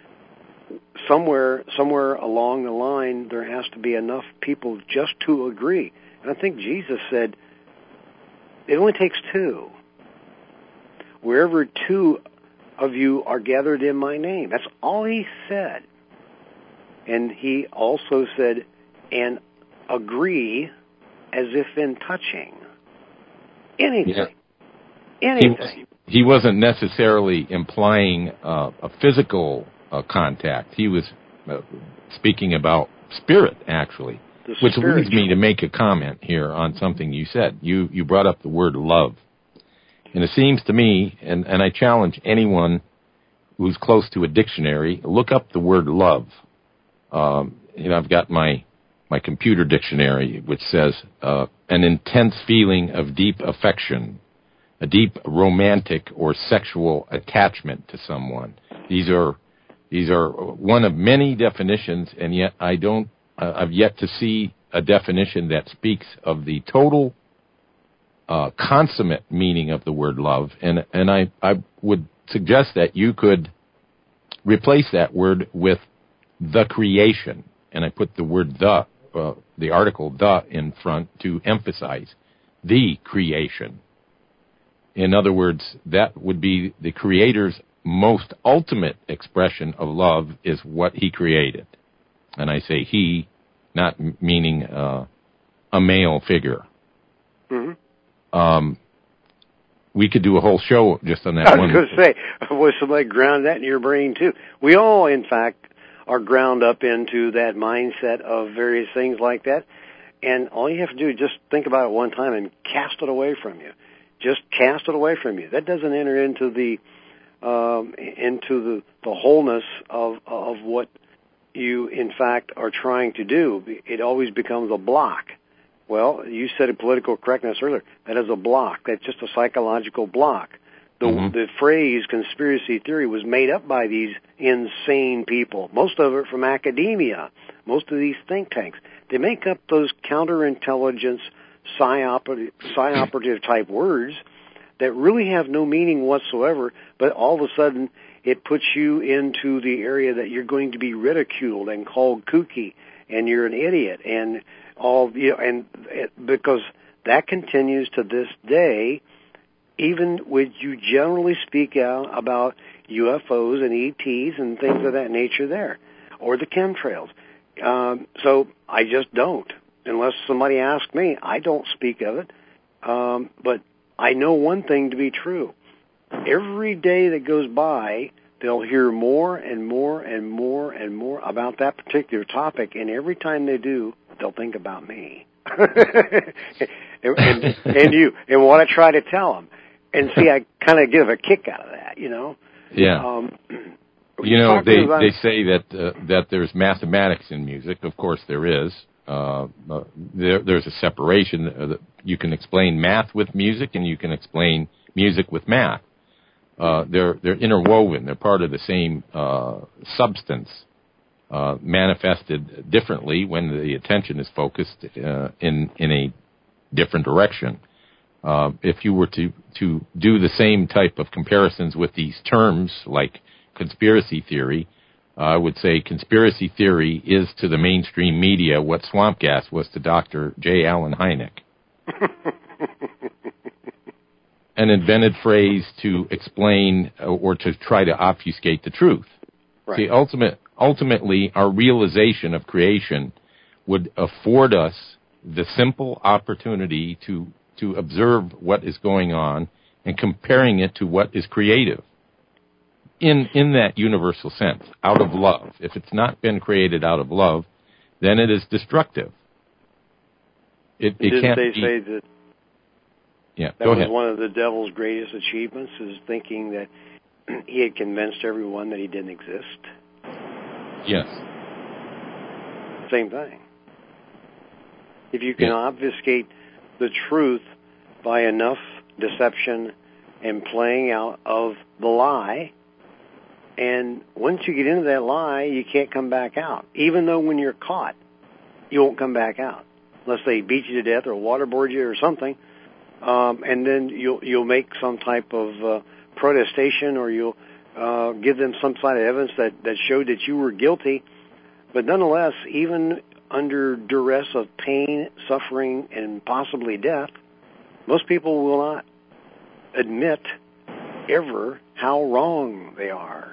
Somewhere, somewhere along the line, there has to be enough people just to agree. And I think Jesus said, it only takes two. Wherever two of you are gathered in my name. That's all he said. And he also said, and agree as if in touching. Anything. Yeah. Anything. He, he wasn't necessarily implying uh, a physical uh, contact. He was uh, speaking about spirit, actually. The which spiritual. Leads me to make a comment here on something you said. You, you brought up the word love. And it seems to me, and, and I challenge anyone who's close to a dictionary, look up the word love. Um, you know, I've got my my computer dictionary, which says uh, an intense feeling of deep affection, a deep romantic or sexual attachment to someone. These are these are one of many definitions, and yet I don't. Uh, I've yet to see a definition that speaks of the total Uh, consummate meaning of the word love, and and I, I would suggest that you could replace that word with the creation, and I put the word the, uh, the article the in front to emphasize the creation. In other words, that would be the Creator's most ultimate expression of love is what He created, and I say He, not m- meaning uh, a male figure. Mm-hmm. Um, we could do a whole show just on that one. I one. was going to say, was somebody ground that in your brain too? We all, in fact, are ground up into that mindset of various things like that. And all you have to do is just think about it one time and cast it away from you. Just cast it away from you. That doesn't enter into the um, into the, the wholeness of of what you, in fact, are trying to do. It always becomes a block. Well, you said political correctness earlier. That is a block. That's just a psychological block. The, mm-hmm. the phrase conspiracy theory was made up by these insane people, most of it from academia, most of these think tanks. They make up those counterintelligence, psyoperative, psyoperative type words that really have no meaning whatsoever, but all of a sudden it puts you into the area that you're going to be ridiculed and called kooky, and you're an idiot, and all, you know, and it, because that continues to this day. Even when you generally speak out about U F Os and E Ts and things of that nature there, or the chemtrails. Um, so I just don't. Unless somebody asks me, I don't speak of it. Um, but I know one thing to be true. Every day that goes by, they'll hear more and more and more and more about that particular topic, and every time they do, they'll think about me. and, and, and you, and what I try to tell them. And see, I kind of give a kick out of that, you know. Yeah. Um, you know, they about... they say that uh, that there's mathematics in music. Of course, there is. Uh, uh, there, there's a separation. Uh, you can explain math with music, and you can explain music with math. Uh, they're they're interwoven. They're part of the same uh, substance, uh, manifested differently when the attention is focused uh, in in a different direction. Uh, if you were to, to do the same type of comparisons with these terms, like conspiracy theory, uh, I would say conspiracy theory is to the mainstream media what swamp gas was to Doctor J. Allen Hynek. An invented phrase to explain or to try to obfuscate the truth. Right. See, ultimate, ultimately, our realization of creation would afford us the simple opportunity to to observe what is going on and comparing it to what is creative in in that universal sense, out of love. If it's not been created out of love, then it is destructive. It, it Didn't can't they be, say that yeah, that go was ahead. one of the devil's greatest achievements, is thinking that he had convinced everyone that he didn't exist? Yes. Same thing. If you can yeah. obfuscate the truth by enough deception and playing out of the lie, and once you get into that lie, you can't come back out. Even though when you're caught, you won't come back out unless they beat you to death or waterboard you or something, um, and then you'll you'll make some type of uh, protestation, or you'll uh, give them some side of evidence that that showed that you were guilty. But nonetheless, even under duress of pain, suffering, and possibly death, most people will not admit ever how wrong they are,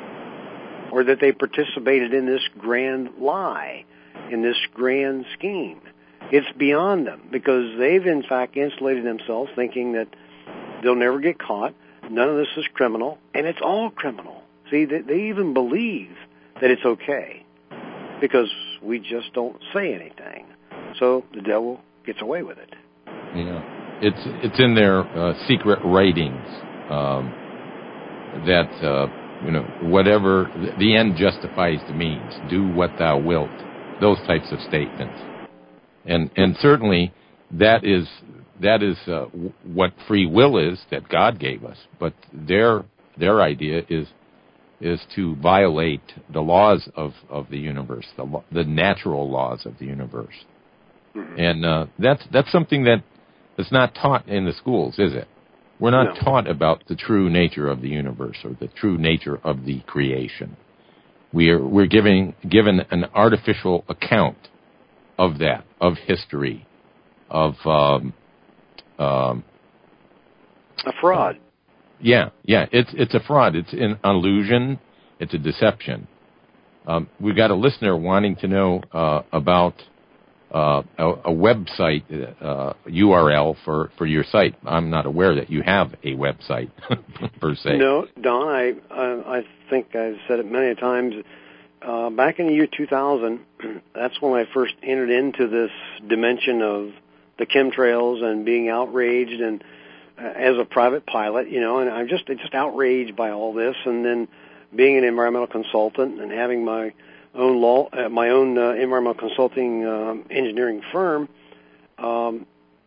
or that they participated in this grand lie, in this grand scheme. It's beyond them, because they've in fact insulated themselves, thinking that they'll never get caught, none of this is criminal, and it's all criminal. See, they, they even believe that it's okay, because we just don't say anything. So the devil gets away with it. Yeah, it's it's in their uh, secret writings um, that uh, you know, whatever the end justifies the means. Do what thou wilt. Those types of statements, and and certainly that is that is uh, w- what free will is, that God gave us. But their their idea is. is to violate the laws of, of the universe, the lo- the natural laws of the universe. Mm-hmm. And uh, that's that's something that is not taught in the schools, is it? We're not no. taught about the true nature of the universe or the true nature of the creation. We are we're giving given an artificial account of that, of history, of um, um, a fraud. Uh, Yeah, yeah, it's it's a fraud. It's an illusion. It's a deception. Um, we've got a listener wanting to know uh, about uh, a, a website uh, U R L for, for your site. I'm not aware that you have a website per se. No, Don, I I, I think I've said it many times. Uh, back in the year two thousand, that's when I first entered into this dimension of the chemtrails and being outraged and as a private pilot, you know, and I'm just just outraged by all this. And then being an environmental consultant and having my own law, uh, my own uh, environmental consulting um, engineering firm, um,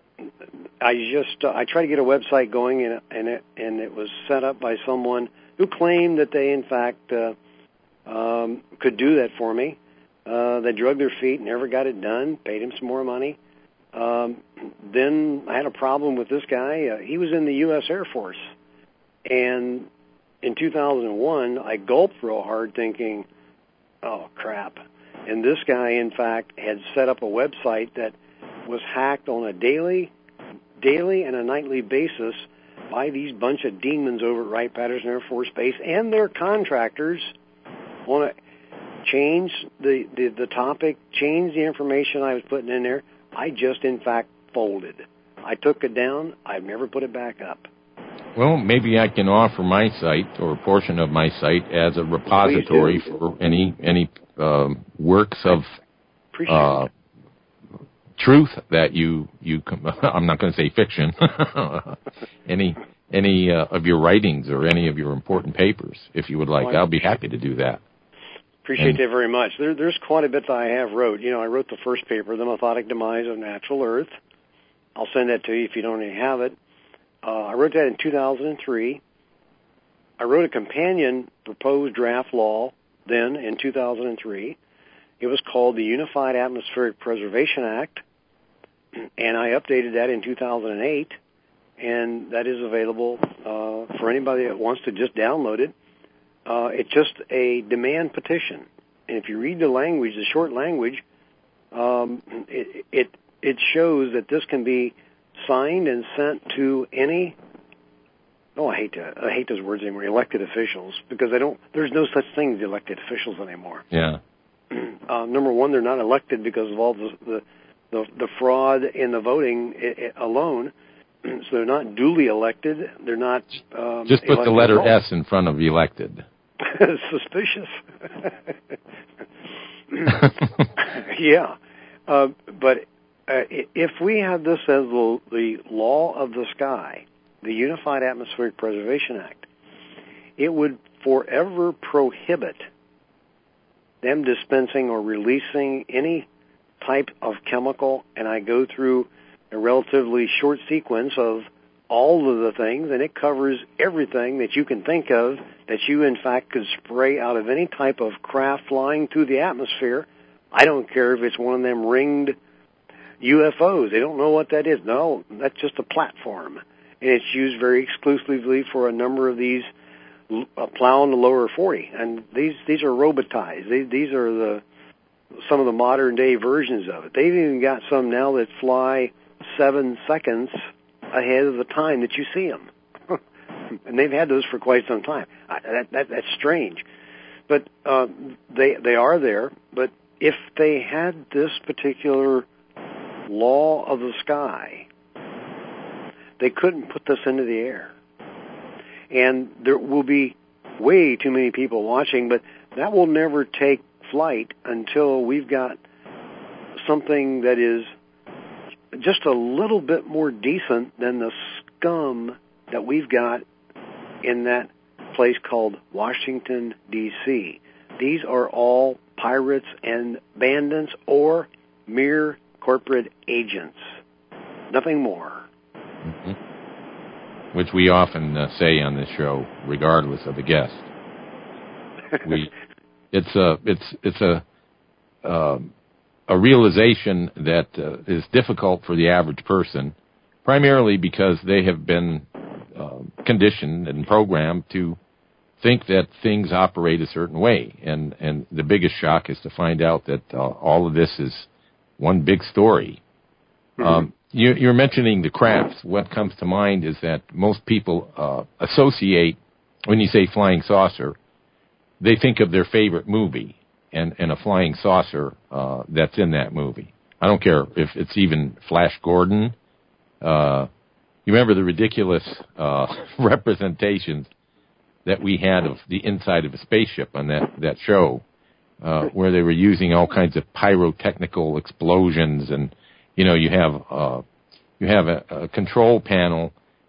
I just uh, I tried to get a website going, and and it and it was set up by someone who claimed that they in fact uh, um, could do that for me. Uh, they drug their feet, never got it done. Paid him some more money. Um, then I had a problem with this guy. Uh, he was in the U S Air Force, and in two thousand one, I gulped real hard, thinking, "Oh crap!" And this guy, in fact, had set up a website that was hacked on a daily, daily and a nightly basis by these bunch of demons over at Wright-Patterson Air Force Base and their contractors. Want to change the, the the topic, change the information I was putting in there. I just, in fact, folded. I took it down. I've never put it back up. Well, maybe I can offer my site or a portion of my site as a repository for any any um, works of uh, truth that you you. Com- I'm not going to say fiction. any any uh, of your writings or any of your important papers, if you would like, well, I'll be happy to do that. Appreciate and, that very much. There, there's quite a bit that I have wrote. You know, I wrote the first paper, The Methodic Demise of Natural Earth. I'll send that to you if you don't already have it. Uh, I wrote that in two thousand three. I wrote a companion proposed draft law then in two thousand three. It was called the Unified Atmospheric Preservation Act, and I updated that in two thousand eight, and that is available uh, for anybody that wants to just download it. Uh, it's just a demand petition, and if you read the language, the short language, um, it, it it shows that this can be signed and sent to any. Oh, I hate to I hate those words anymore. Elected officials, because I don't. There's no such thing as elected officials anymore. Yeah. Uh, number one, they're not elected because of all the the the, the fraud in the voting I- I alone. So they're not duly elected. They're not. Um, Just put the letter S in front of elected. Suspicious. Yeah, uh, but uh, if we have this as the, the law of the sky, the Unified Atmospheric Preservation Act, it would forever prohibit them dispensing or releasing any type of chemical, and I go through a relatively short sequence of all of the things, and it covers everything that you can think of that you, in fact, could spray out of any type of craft flying through the atmosphere. I don't care if it's one of them ringed U F Os. They don't know what that is. No, that's just a platform, and it's used very exclusively for a number of these uh, plowing the lower forty. And these these are robotized. They, these are the some of the modern day versions of it. They've even got some now that fly seven seconds ahead of the time that you see them. And they've had those for quite some time. I, that, that, that's strange. But uh, they they are there. But if they had this particular law of the sky, they couldn't put this into the air. And there will be way too many people watching, but that will never take flight until we've got something that is just a little bit more decent than the scum that we've got in that place called Washington, D C These are all pirates and bandits or mere corporate agents. Nothing more. Mm-hmm. Which we often uh, say on this show, regardless of the guest. we, it's a, it's, it's a, um, a realization that uh, is difficult for the average person, primarily because they have been uh, conditioned and programmed to think that things operate a certain way. And, and the biggest shock is to find out that uh, all of this is one big story. Mm-hmm. Um, you, you're mentioning the crafts. What comes to mind is that most people uh, associate, when you say flying saucer, they think of their favorite movie. And, and a flying saucer uh, that's in that movie. I don't care if it's even Flash Gordon. Uh, you remember the ridiculous uh, representations that we had of the inside of a spaceship on that, that show, uh, where they were using all kinds of pyrotechnical explosions, and you know you have uh, you have a, a control panel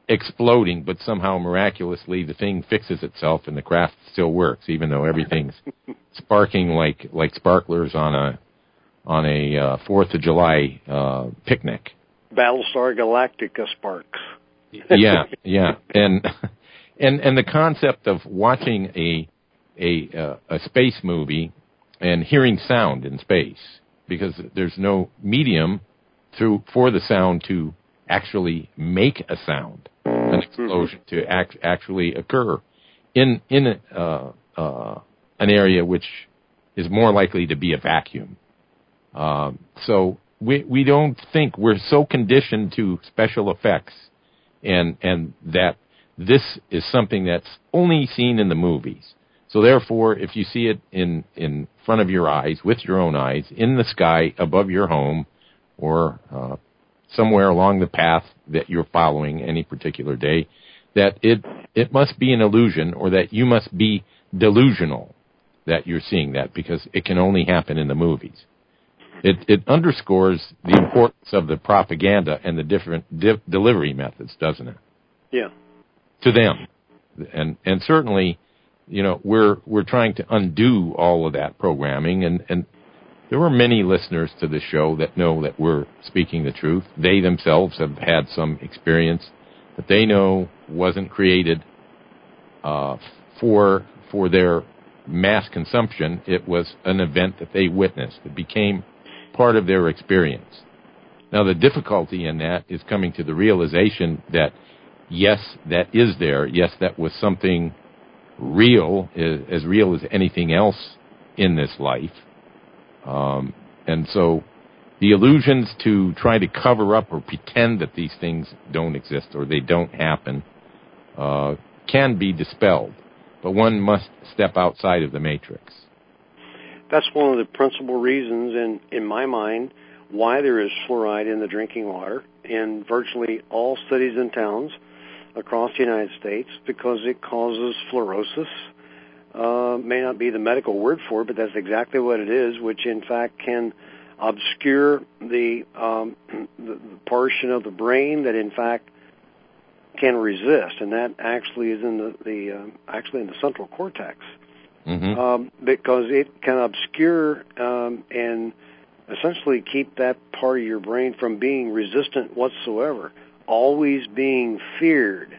exploding, but somehow miraculously the thing fixes itself and the craft still works, even though everything's sparking like like sparklers on a on a uh, Fourth of July uh, picnic. Battlestar Galactica sparks. yeah, yeah, and and and the concept of watching a a uh, a space movie and hearing sound in space, because there's no medium through for the sound to actually make a sound, an explosion mm-hmm. to act, actually occur in in uh, uh, an area which is more likely to be a vacuum. Um, so we we don't think, we're so conditioned to special effects, and and that this is something that's only seen in the movies. So therefore, if you see it in in front of your eyes, with your own eyes, in the sky above your home, or uh, somewhere along the path that you're following any particular day, that it it must be an illusion, or that you must be delusional that you're seeing that, because it can only happen in the movies. It it underscores the importance of the propaganda and the different di- delivery methods, doesn't it? Yeah. To them, and and certainly, you know, we're we're trying to undo all of that programming, and and. There are many listeners to the show that know that we're speaking the truth. They themselves have had some experience that they know wasn't created uh, for for their mass consumption. It was an event that they witnessed. It became part of their experience. Now, the difficulty in that is coming to the realization that, yes, that is there. Yes, that was something real, as real as anything else in this life. Um, and so the illusions to try to cover up or pretend that these things don't exist or they don't happen uh, can be dispelled, but one must step outside of the matrix. That's one of the principal reasons, in, in my mind, why there is fluoride in the drinking water in virtually all cities and towns across the United States, because it causes fluorosis. Uh, may not be the medical word for it, but that's exactly what it is, which in fact can obscure the, um, the, the portion of the brain that in fact can resist, and that actually is in the, the uh, actually in the central cortex, mm-hmm. um, because it can obscure um, and essentially keep that part of your brain from being resistant whatsoever, always being feared.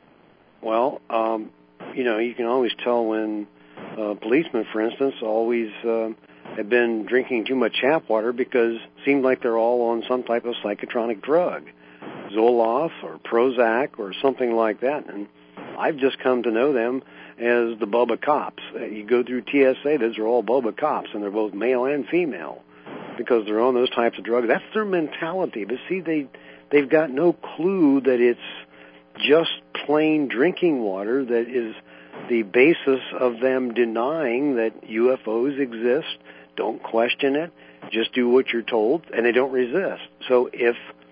Well, um, you know, you can always tell when uh, policemen, for instance, always uh, have been drinking too much tap water, because it seems like they're all on some type of psychotronic drug, Zoloft or Prozac or something like that. And I've just come to know them as the Bubba Cops. You go through T S A, those are all Bubba Cops, and they're both male and female, because they're on those types of drugs. That's their mentality. But see, they, they've got no clue that it's just plain drinking water that is the basis of them denying that U F Os exist. Don't question it. Just do what you're told, and they don't resist. So if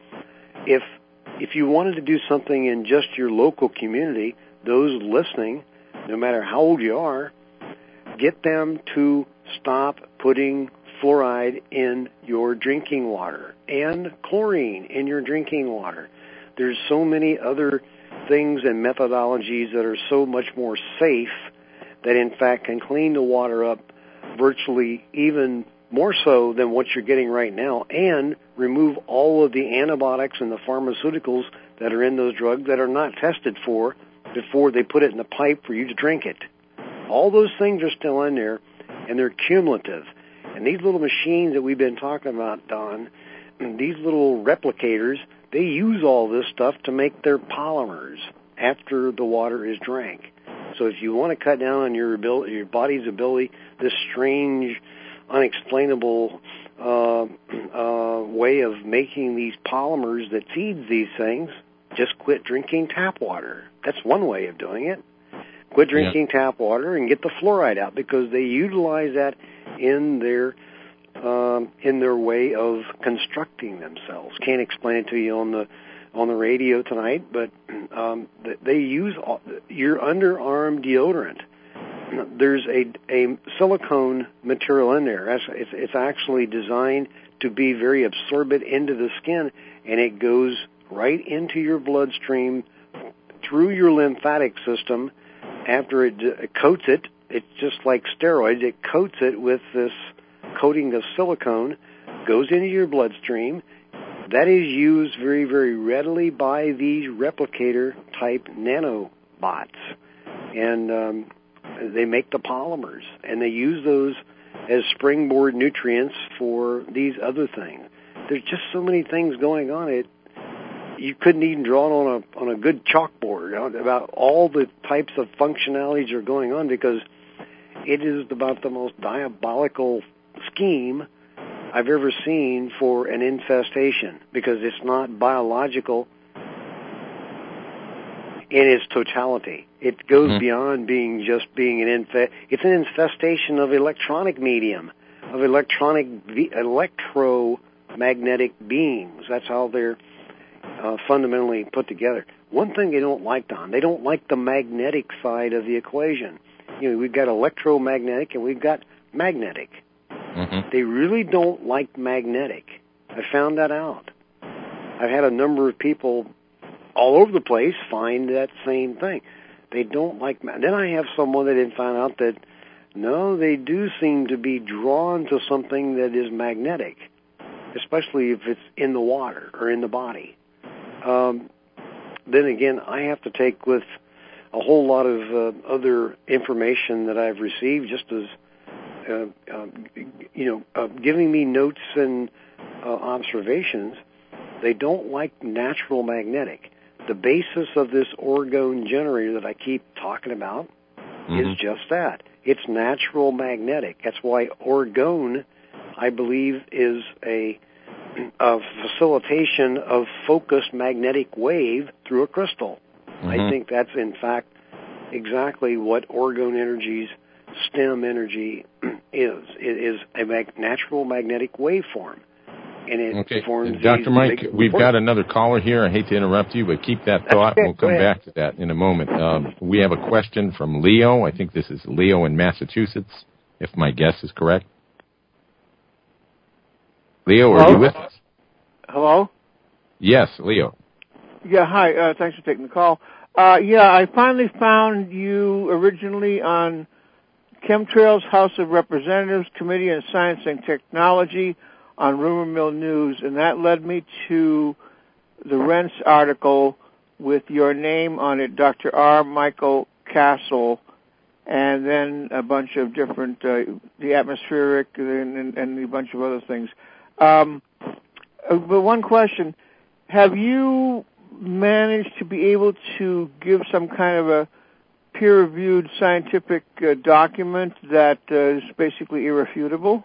if if you wanted to do something in just your local community, those listening, no matter how old you are, get them to stop putting fluoride in your drinking water and chlorine in your drinking water. There's so many other things and methodologies that are so much more safe that in fact can clean the water up virtually even more so than what you're getting right now, and remove all of the antibiotics and the pharmaceuticals that are in those drugs that are not tested for before they put it in the pipe for you to drink it. All those things are still in there, and they're cumulative. And these little machines that we've been talking about, Don, these little replicators, they use all this stuff to make their polymers after the water is drank. So if you want to cut down on your ability, your body's ability, this strange, unexplainable uh, uh, way of making these polymers that feeds these things, just quit drinking tap water. That's one way of doing it. Quit drinking yeah. tap water and get the fluoride out, because they utilize that in their um, in their way of constructing themselves. Can't explain it to you on the on the radio tonight, but um, they use all, your underarm deodorant. There's a a silicone material in there. It's, it's actually designed to be very absorbent into the skin, and it goes right into your bloodstream through your lymphatic system. After it uh, coats it, it's just like steroids. It coats it with this coating of silicone, goes into your bloodstream. That is used very, very readily by these replicator-type nanobots. And um, they make the polymers, and they use those as springboard nutrients for these other things. There's just so many things going on. It you couldn't even draw it on a on a good chalkboard about all the types of functionalities that are going on, because it is about the most diabolical scheme I've ever seen for an infestation, because it's not biological in its totality. It goes mm-hmm. beyond being just being an infest. It's an infestation of electronic medium, of electronic electromagnetic beams. That's how they're uh, fundamentally put together. One thing they don't like, Don, they don't like the magnetic side of the equation. You know, we've got electromagnetic and we've got magnetic. Mm-hmm. They really don't like magnetic. I found that out. I've had a number of people all over the place find that same thing. They don't like ma- Then I have someone that had found out that, no, they do seem to be drawn to something that is magnetic, especially if it's in the water or in the body. Um, then again, I have to take with a whole lot of uh, other information that I've received, just as Uh, uh, you know, uh, giving me notes and uh, observations. They don't like natural magnetic. The basis of this orgone generator that I keep talking about mm-hmm. is just that. It's natural magnetic. That's why orgone, I believe, is a, a facilitation of focused magnetic wave through a crystal. Mm-hmm. I think that's, in fact, exactly what orgone energy's STEM energy is. It is a mag- natural magnetic waveform. And it okay. forms Doctor Mike, we've reports. got another caller here. I hate to interrupt you, but keep that thought. Okay, we'll come back to that in a moment. Um, we have a question from Leo. I think this is Leo in Massachusetts, if my guess is correct. Leo, Hello? are you with us? Hello? Yes, Leo. Yeah, hi. Uh, thanks for taking the call. Uh, yeah, I finally found you originally on Chemtrails House of Representatives Committee on Science and Technology on Rumor Mill News, and that led me to the Rents article with your name on it, Doctor R. Michael Castle, and then a bunch of different, uh, the atmospheric and, and, and a bunch of other things. Um, but one question, have you managed to be able to give some kind of a peer-reviewed scientific uh, document that uh, is basically irrefutable?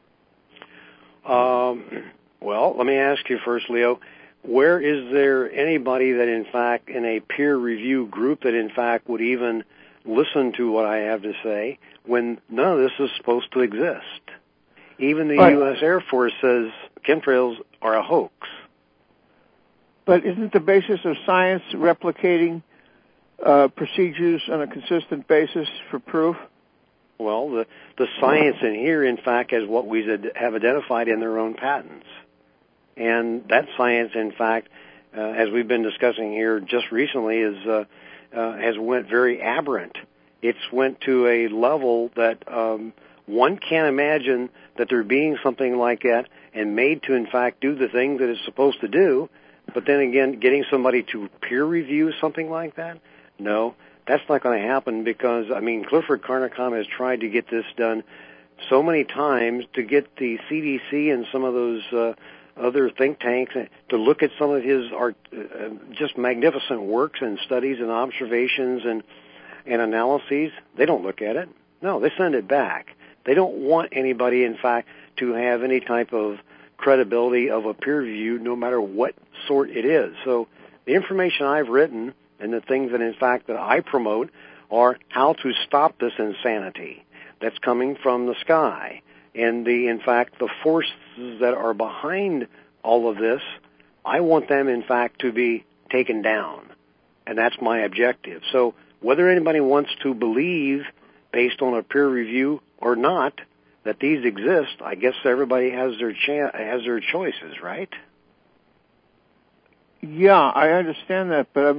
Um, well, let me ask you first, Leo, where is there anybody that, in fact, in a peer review group that, in fact, would even listen to what I have to say when none of this is supposed to exist? Even the but, U S Air Force says chemtrails are a hoax. But isn't the basis of science replicating Uh, procedures on a consistent basis for proof? Well, the, the science in here, in fact, is what we have identified in their own patents. And that science, in fact, uh, as we've been discussing here just recently, is uh, uh, has went very aberrant. It's went to a level that um, one can't imagine that there being something like that and made to, in fact, do the thing that it's supposed to do. But then again, getting somebody to peer review something like that, no, that's not going to happen, because, I mean, Clifford Carnicom has tried to get this done so many times to get the C D C and some of those uh, other think tanks to look at some of his art, uh, just magnificent works and studies and observations and, and analyses. They don't look at it. No, they send it back. They don't want anybody, in fact, to have any type of credibility of a peer review, no matter what sort it is. So the information I've written and the things that, in fact, that I promote are how to stop this insanity that's coming from the sky. And the, in fact, the forces that are behind all of this, I want them, in fact, to be taken down. And that's my objective. So whether anybody wants to believe, based on a peer review or not, that these exist, I guess everybody has their cha- has their choices, right? Yeah, I understand that, but I'm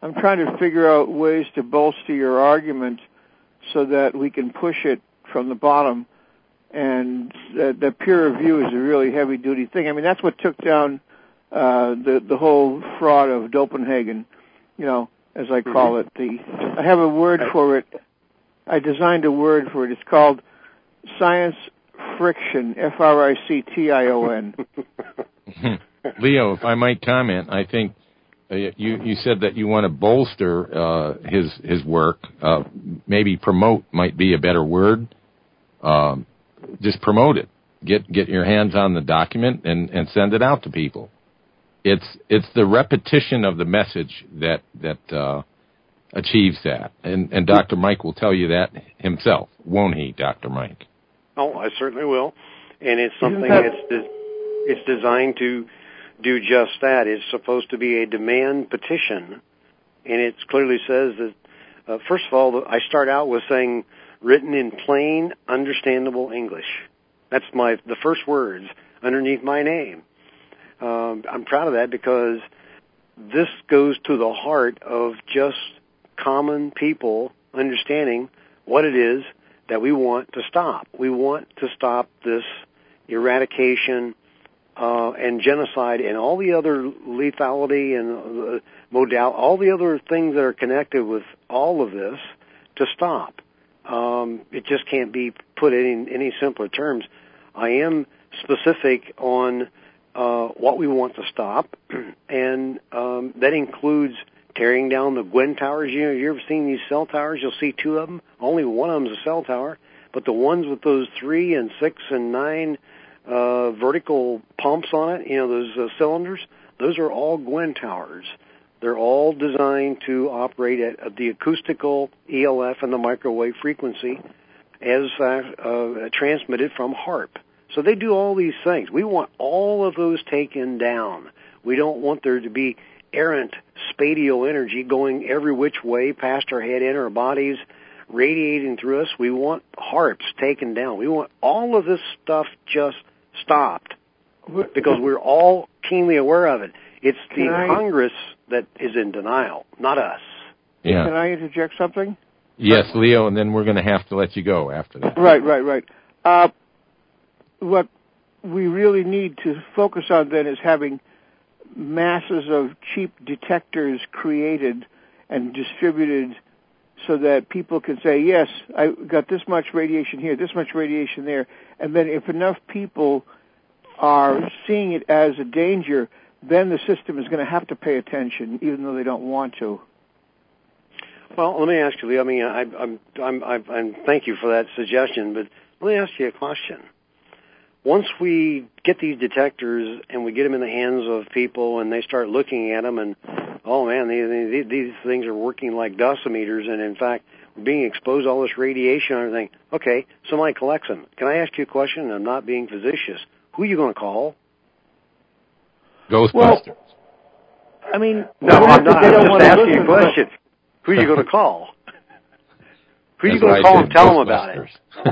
I'm trying to figure out ways to bolster your argument so that we can push it from the bottom. And the, the peer review is a really heavy-duty thing. I mean, that's what took down uh, the the whole fraud of Copenhagen, you know, as I call it. The I have a word for it. I designed a word for it. It's called science friction, F R I C T I O N. Leo, if I might comment, I think uh, you you said that you want to bolster uh, his his work. Uh, maybe promote might be a better word. Um, just promote it. Get get your hands on the document and, and send it out to people. It's it's the repetition of the message that that uh, achieves that. And and Doctor Mike will tell you that himself, won't he, Doctor Mike? Oh, I certainly will. And it's something that's de- it's designed to do just that. It's supposed to be a demand petition, and it clearly says that. Uh, first of all, I start out with saying, written in plain, understandable English. That's my the first words underneath my name. Um, I'm proud of that because this goes to the heart of just common people understanding what it is that we want to stop. We want to stop this eradication uh, and genocide and all the other lethality and uh, modal, all the other things that are connected with all of this to stop. Um, it just can't be put in any simpler terms. I am specific on uh, what we want to stop, and um, that includes tearing down the Gwen towers. You know, you ever seen these cell towers? You'll see two of them. Only one of them is a cell tower, but the ones with those three and six and nine uh, vertical pumps on it, you know, those uh, cylinders, those are all Gwen towers. They're all designed to operate at the acoustical E L F and the microwave frequency as uh, uh, transmitted from HAARP. So they do all these things. We want all of those taken down. We don't want there to be errant spatial energy going every which way past our head, in our bodies, radiating through us. We want HAARPs taken down. We want all of this stuff just stopped because we're all keenly aware of it. It's the I, Congress that is in denial, not us. Yeah. Can I interject something? Yes, Leo, and then we're going to have to let you go after that. Right, right, right. Uh, what we really need to focus on then is having masses of cheap detectors created and distributed so that people can say, yes, I got this much radiation here, this much radiation there, and then if enough people are seeing it as a danger, then the system is going to have to pay attention, even though they don't want to. Well, let me ask you, Lee. I mean, I, I'm, I'm, I'm, I'm, thank you for that suggestion, but let me ask you a question. Once we get these detectors and we get them in the hands of people and they start looking at them and, oh man, these, these things are working like dosimeters, and in fact, we're being exposed to all this radiation and everything. Okay, somebody collects them. Can I ask you a question? I'm not being facetious. Who are you going to call? Ghostbusters. Well, I mean, no, I'm not. I'm just asking you a question. Who are you going to call? Who are you going to call and tell them about it?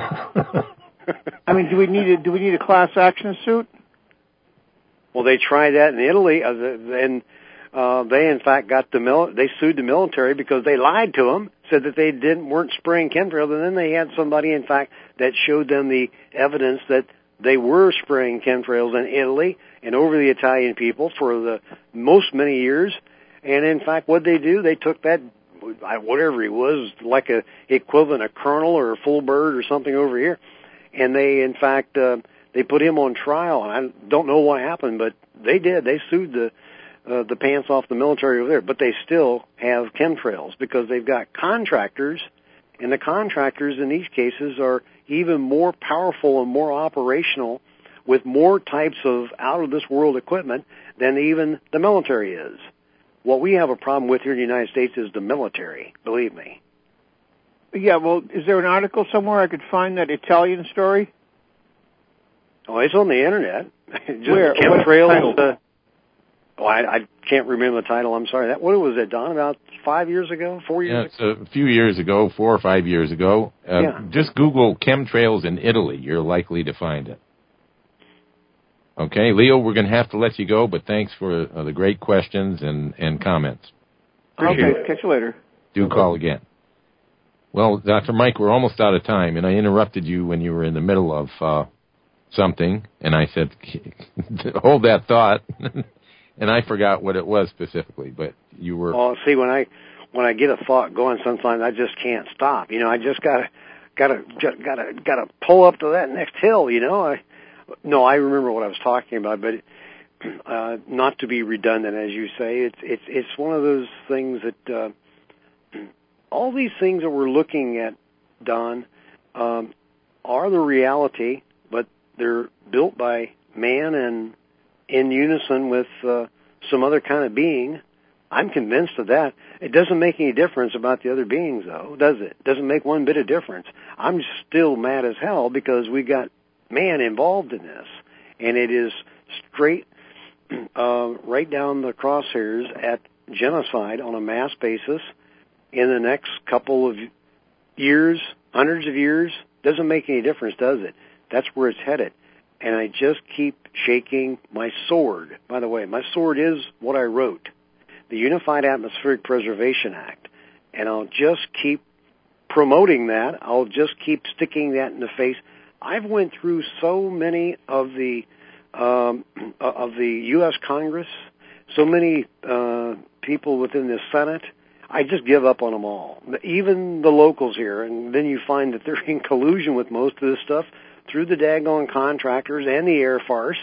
I mean, do we need a do we need a class action suit? Well, they tried that in Italy, uh, and uh, they in fact got the mil- they sued the military because they lied to them, said that they didn't weren't spraying chemtrails, and then they had somebody in fact that showed them the evidence that they were spraying chemtrails in Italy and over the Italian people for the most many years. And in fact, what they do, they took that, whatever he was, like a equivalent, a colonel or a full bird or something over here, and they, in fact, uh, they put him on trial. And I don't know what happened, but they did. They sued the uh, the pants off the military over there. But they still have chemtrails because they've got contractors, and the contractors in these cases are even more powerful and more operational with more types of out-of-this-world equipment than even the military is. What we have a problem with here in the United States is the military, believe me. Yeah, well, is there an article somewhere I could find that Italian story? Oh, it's on the Internet. Just Where? Chemtrails. Uh, oh, I, I can't remember the title. I'm sorry. That what was it, Don? About five years ago, four years yeah, ago? It's a few years ago, four or five years ago. Uh, yeah. Just Google chemtrails in Italy. You're likely to find it. Okay, Leo, we're going to have to let you go, but thanks for uh, the great questions and, and comments. Appreciate okay, it. catch you later. Do call again. Well, Doctor Mike, we're almost out of time, and I interrupted you when you were in the middle of uh, something, and I said, hold that thought, and I forgot what it was specifically, but you were... Well, see, when I when I get a thought going, sometimes I just can't stop. You know, I just gotta gotta gotta gotta pull up to that next hill. You know, I no, I remember what I was talking about, but uh, not to be redundant, as you say, it's it's it's one of those things that. Uh, All these things that we're looking at, Don, um, are the reality, but they're built by man and in unison with uh, some other kind of being. I'm convinced of that. It doesn't make any difference about the other beings, though, does it? It doesn't make one bit of difference. I'm still mad as hell because we got man involved in this, and it is straight uh, right down the crosshairs at genocide on a mass basis. In the next couple of years, hundreds of years, doesn't make any difference, does it? That's where it's headed. And I just keep shaking my sword. By the way, my sword is what I wrote, the Unified Atmospheric Preservation Act. And I'll just keep promoting that. I'll just keep sticking that in the face. I've went through so many of the um, of the U S Congress, so many uh, people within the Senate. I just give up on them all, even the locals here, and then you find that they're in collusion with most of this stuff through the daggone contractors and the Air Force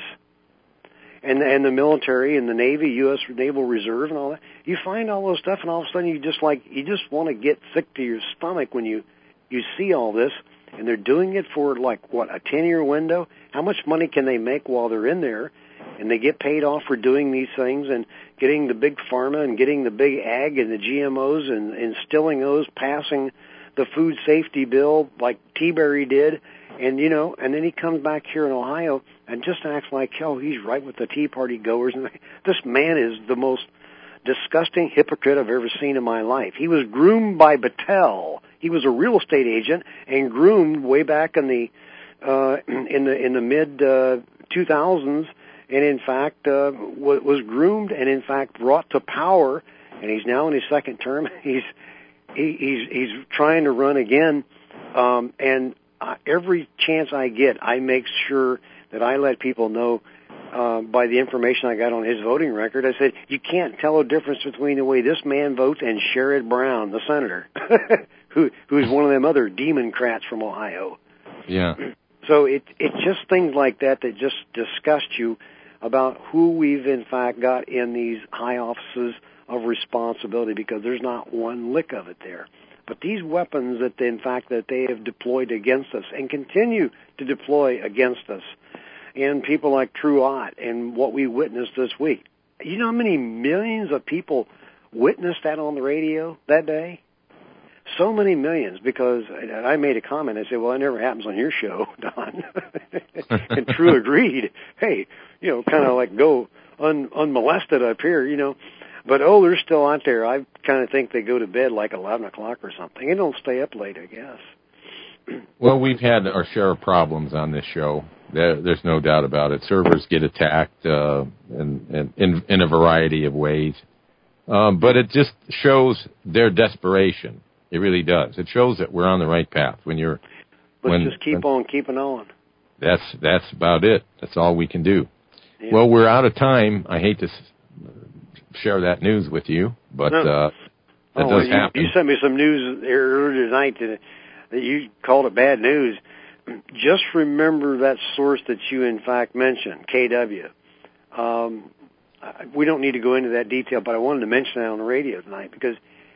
and, and the military and the Navy, U S Naval Reserve and all that. You find all those stuff, and all of a sudden you just like you just want to get sick to your stomach when you, you see all this, and they're doing it for like, what, a ten-year window? How much money can they make while they're in there? And they get paid off for doing these things and getting the big pharma and getting the big ag and the G M Os and instilling those, passing the food safety bill like T-Berry did. And, you know, and then he comes back here in Ohio and just acts like, oh, he's right with the Tea Party goers. And this man is the most disgusting hypocrite I've ever seen in my life. He was groomed by Battelle. He was a real estate agent and groomed way back in the uh, in the in the mid uh, two thousands. And in fact, uh, was groomed and in fact brought to power. And he's now in his second term. He's he, he's he's trying to run again. Um, and uh, every chance I get, I make sure that I let people know uh, by the information I got on his voting record. I said you can't tell a difference between the way this man votes and Sherrod Brown, the senator, who who's one of them other Democrats from Ohio. Yeah. So it it's just things like that that just disgust you about who we've in fact got in these high offices of responsibility, because there's not one lick of it there. But these weapons that they, in fact that they have deployed against us and continue to deploy against us, and people like True Ott and what we witnessed this week. You know how many millions of people witnessed that on the radio that day? So many millions, because I made a comment. I said, well, it never happens on your show, Don. And True agreed. Hey, you know, kind of like go un, unmolested up here, you know. But, oh, they're still out there. I kind of think they go to bed like eleven o'clock or something. They don't stay up late, I guess. Well, we've had our share of problems on this show. There, there's no doubt about it. Servers get attacked uh, in, in, in, in a variety of ways. Um, but it just shows their desperation. It really does. It shows that we're on the right path. When you're, Let's when, just keep when, on keeping on. That's that's about it. That's all we can do. Yeah. Well, we're out of time. I hate to share that news with you, but no. uh, that oh, does you, happen. You sent me some news earlier tonight that, that you called it bad news. Just remember that source that you, in fact, mentioned, K W. Um, we don't need to go into that detail, but I wanted to mention that on the radio tonight because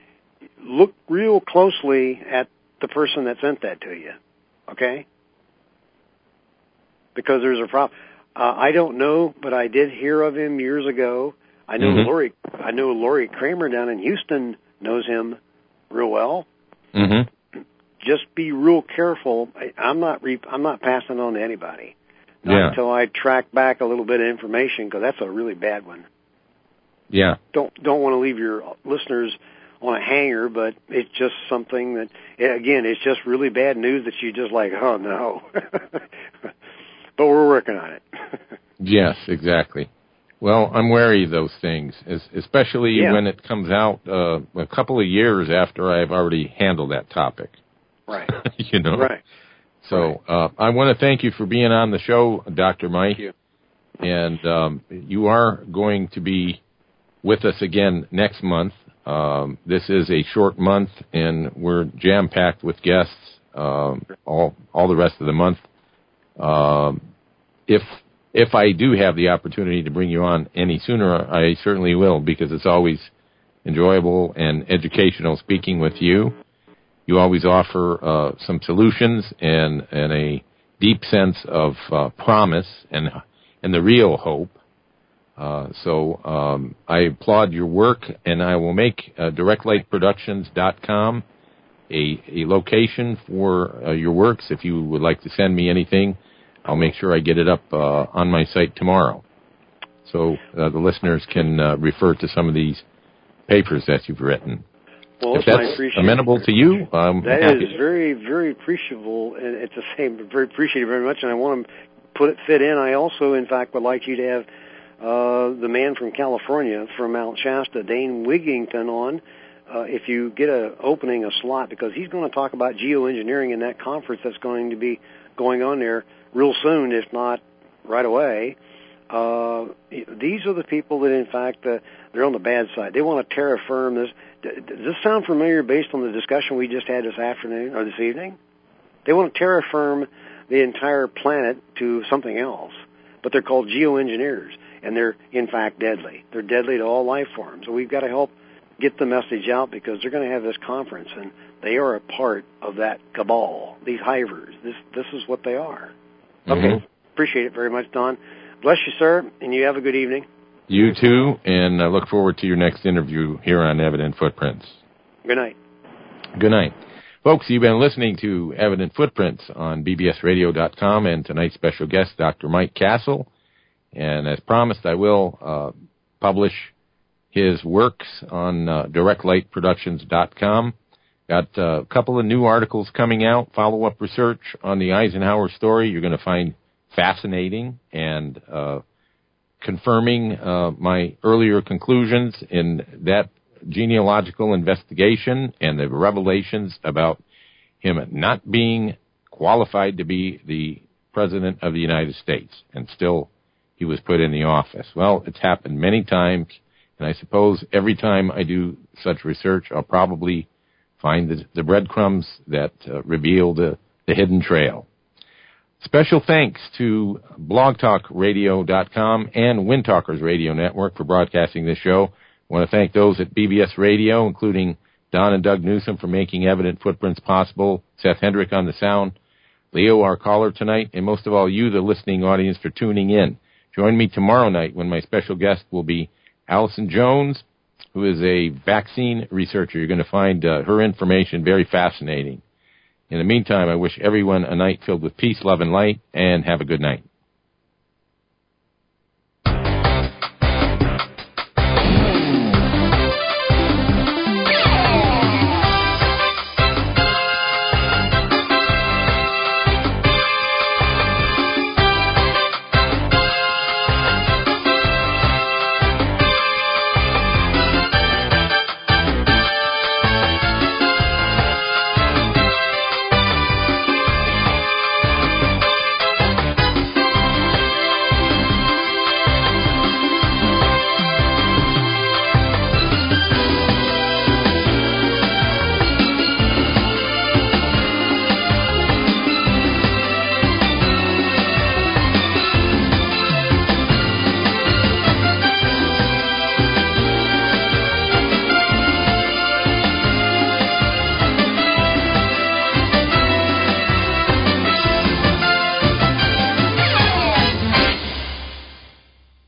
look real closely at the person that sent that to you, okay? Because there's a problem. Uh, I don't know, but I did hear of him years ago. I know mm-hmm. Lori. I know Lori Kramer down in Houston knows him real well. Mm-hmm. Just be real careful. I, I'm not. Re, I'm not passing on to anybody. Not yeah. until I track back a little bit of information, because that's a really bad one. Yeah. Don't don't want to leave your listeners on a hanger, but it's just something that, again, it's just really bad news that you just like, oh no. But we're working on it. Yes, exactly. Well, I'm wary of those things, especially yeah. when it comes out uh, a couple of years after I've already handled that topic. Right. you know? Right. So right. Uh, I want to thank you for being on the show, Doctor Mike. Thank you. And um, you are going to be with us again next month. Um, this is a short month, and we're jam-packed with guests um, all all the rest of the month. Um, if if I do have the opportunity to bring you on any sooner, I certainly will, because it's always enjoyable and educational speaking with you. You always offer uh, some solutions and, and a deep sense of uh, promise and and the real hope. Uh, so um, I applaud your work, and I will make uh, direct light productions dot com a, a location for uh, your works. If you would like to send me anything, I'll make sure I get it up uh, on my site tomorrow. So uh, the listeners can uh, refer to some of these papers that you've written. Well, if that's amenable to you, I'm that happy. is very, very appreciable, and it's the same, very appreciated very much, and I want to put it fit in. I also, in fact, would like you to have uh, the man from California, from Mount Shasta, Dane Wigington, on. Uh, if you get a opening, a slot, because he's going to talk about geoengineering in that conference that's going to be going on there real soon, if not right away. Uh, these are the people that, in fact, uh, they're on the bad side. They want to terraform this. Does this sound familiar based on the discussion we just had this afternoon or this evening? They want to terraform the entire planet to something else, but they're called geoengineers, and they're, in fact, deadly. They're deadly to all life forms. So we've got to help get the message out, because they're going to have this conference, and they are a part of that cabal, these hivers. This this is what they are. Mm-hmm. Okay. Appreciate it very much, Don. Bless you, sir, and you have a good evening. You too, and I look forward to your next interview here on Evident Footprints. Good night. Good night. Folks, you've been listening to Evident Footprints on B B S radio dot com, and tonight's special guest, Doctor Mike Castle. And as promised, I will uh, publish his works on uh, direct light productions dot com. Got uh, a couple of new articles coming out, follow-up research on the Eisenhower story you're going to find fascinating, and uh, confirming uh, my earlier conclusions in that genealogical investigation and the revelations about him not being qualified to be the President of the United States, and still he was put in the office. Well, it's happened many times, and I suppose every time I do such research, I'll probably find the, the breadcrumbs that uh, reveal the, the hidden trail. Special thanks to blog talk radio dot com and Wind Talkers Radio Network for broadcasting this show. I want to thank those at B B S Radio, including Don and Doug Newsom, for making Evident Footprints possible, Seth Hendrick on the sound, Leo, our caller tonight, and most of all, you, the listening audience, for tuning in. Join me tomorrow night when my special guest will be Allison Jones, who is a vaccine researcher. You're going to find uh, her information very fascinating. In the meantime, I wish everyone a night filled with peace, love, and light, and have a good night.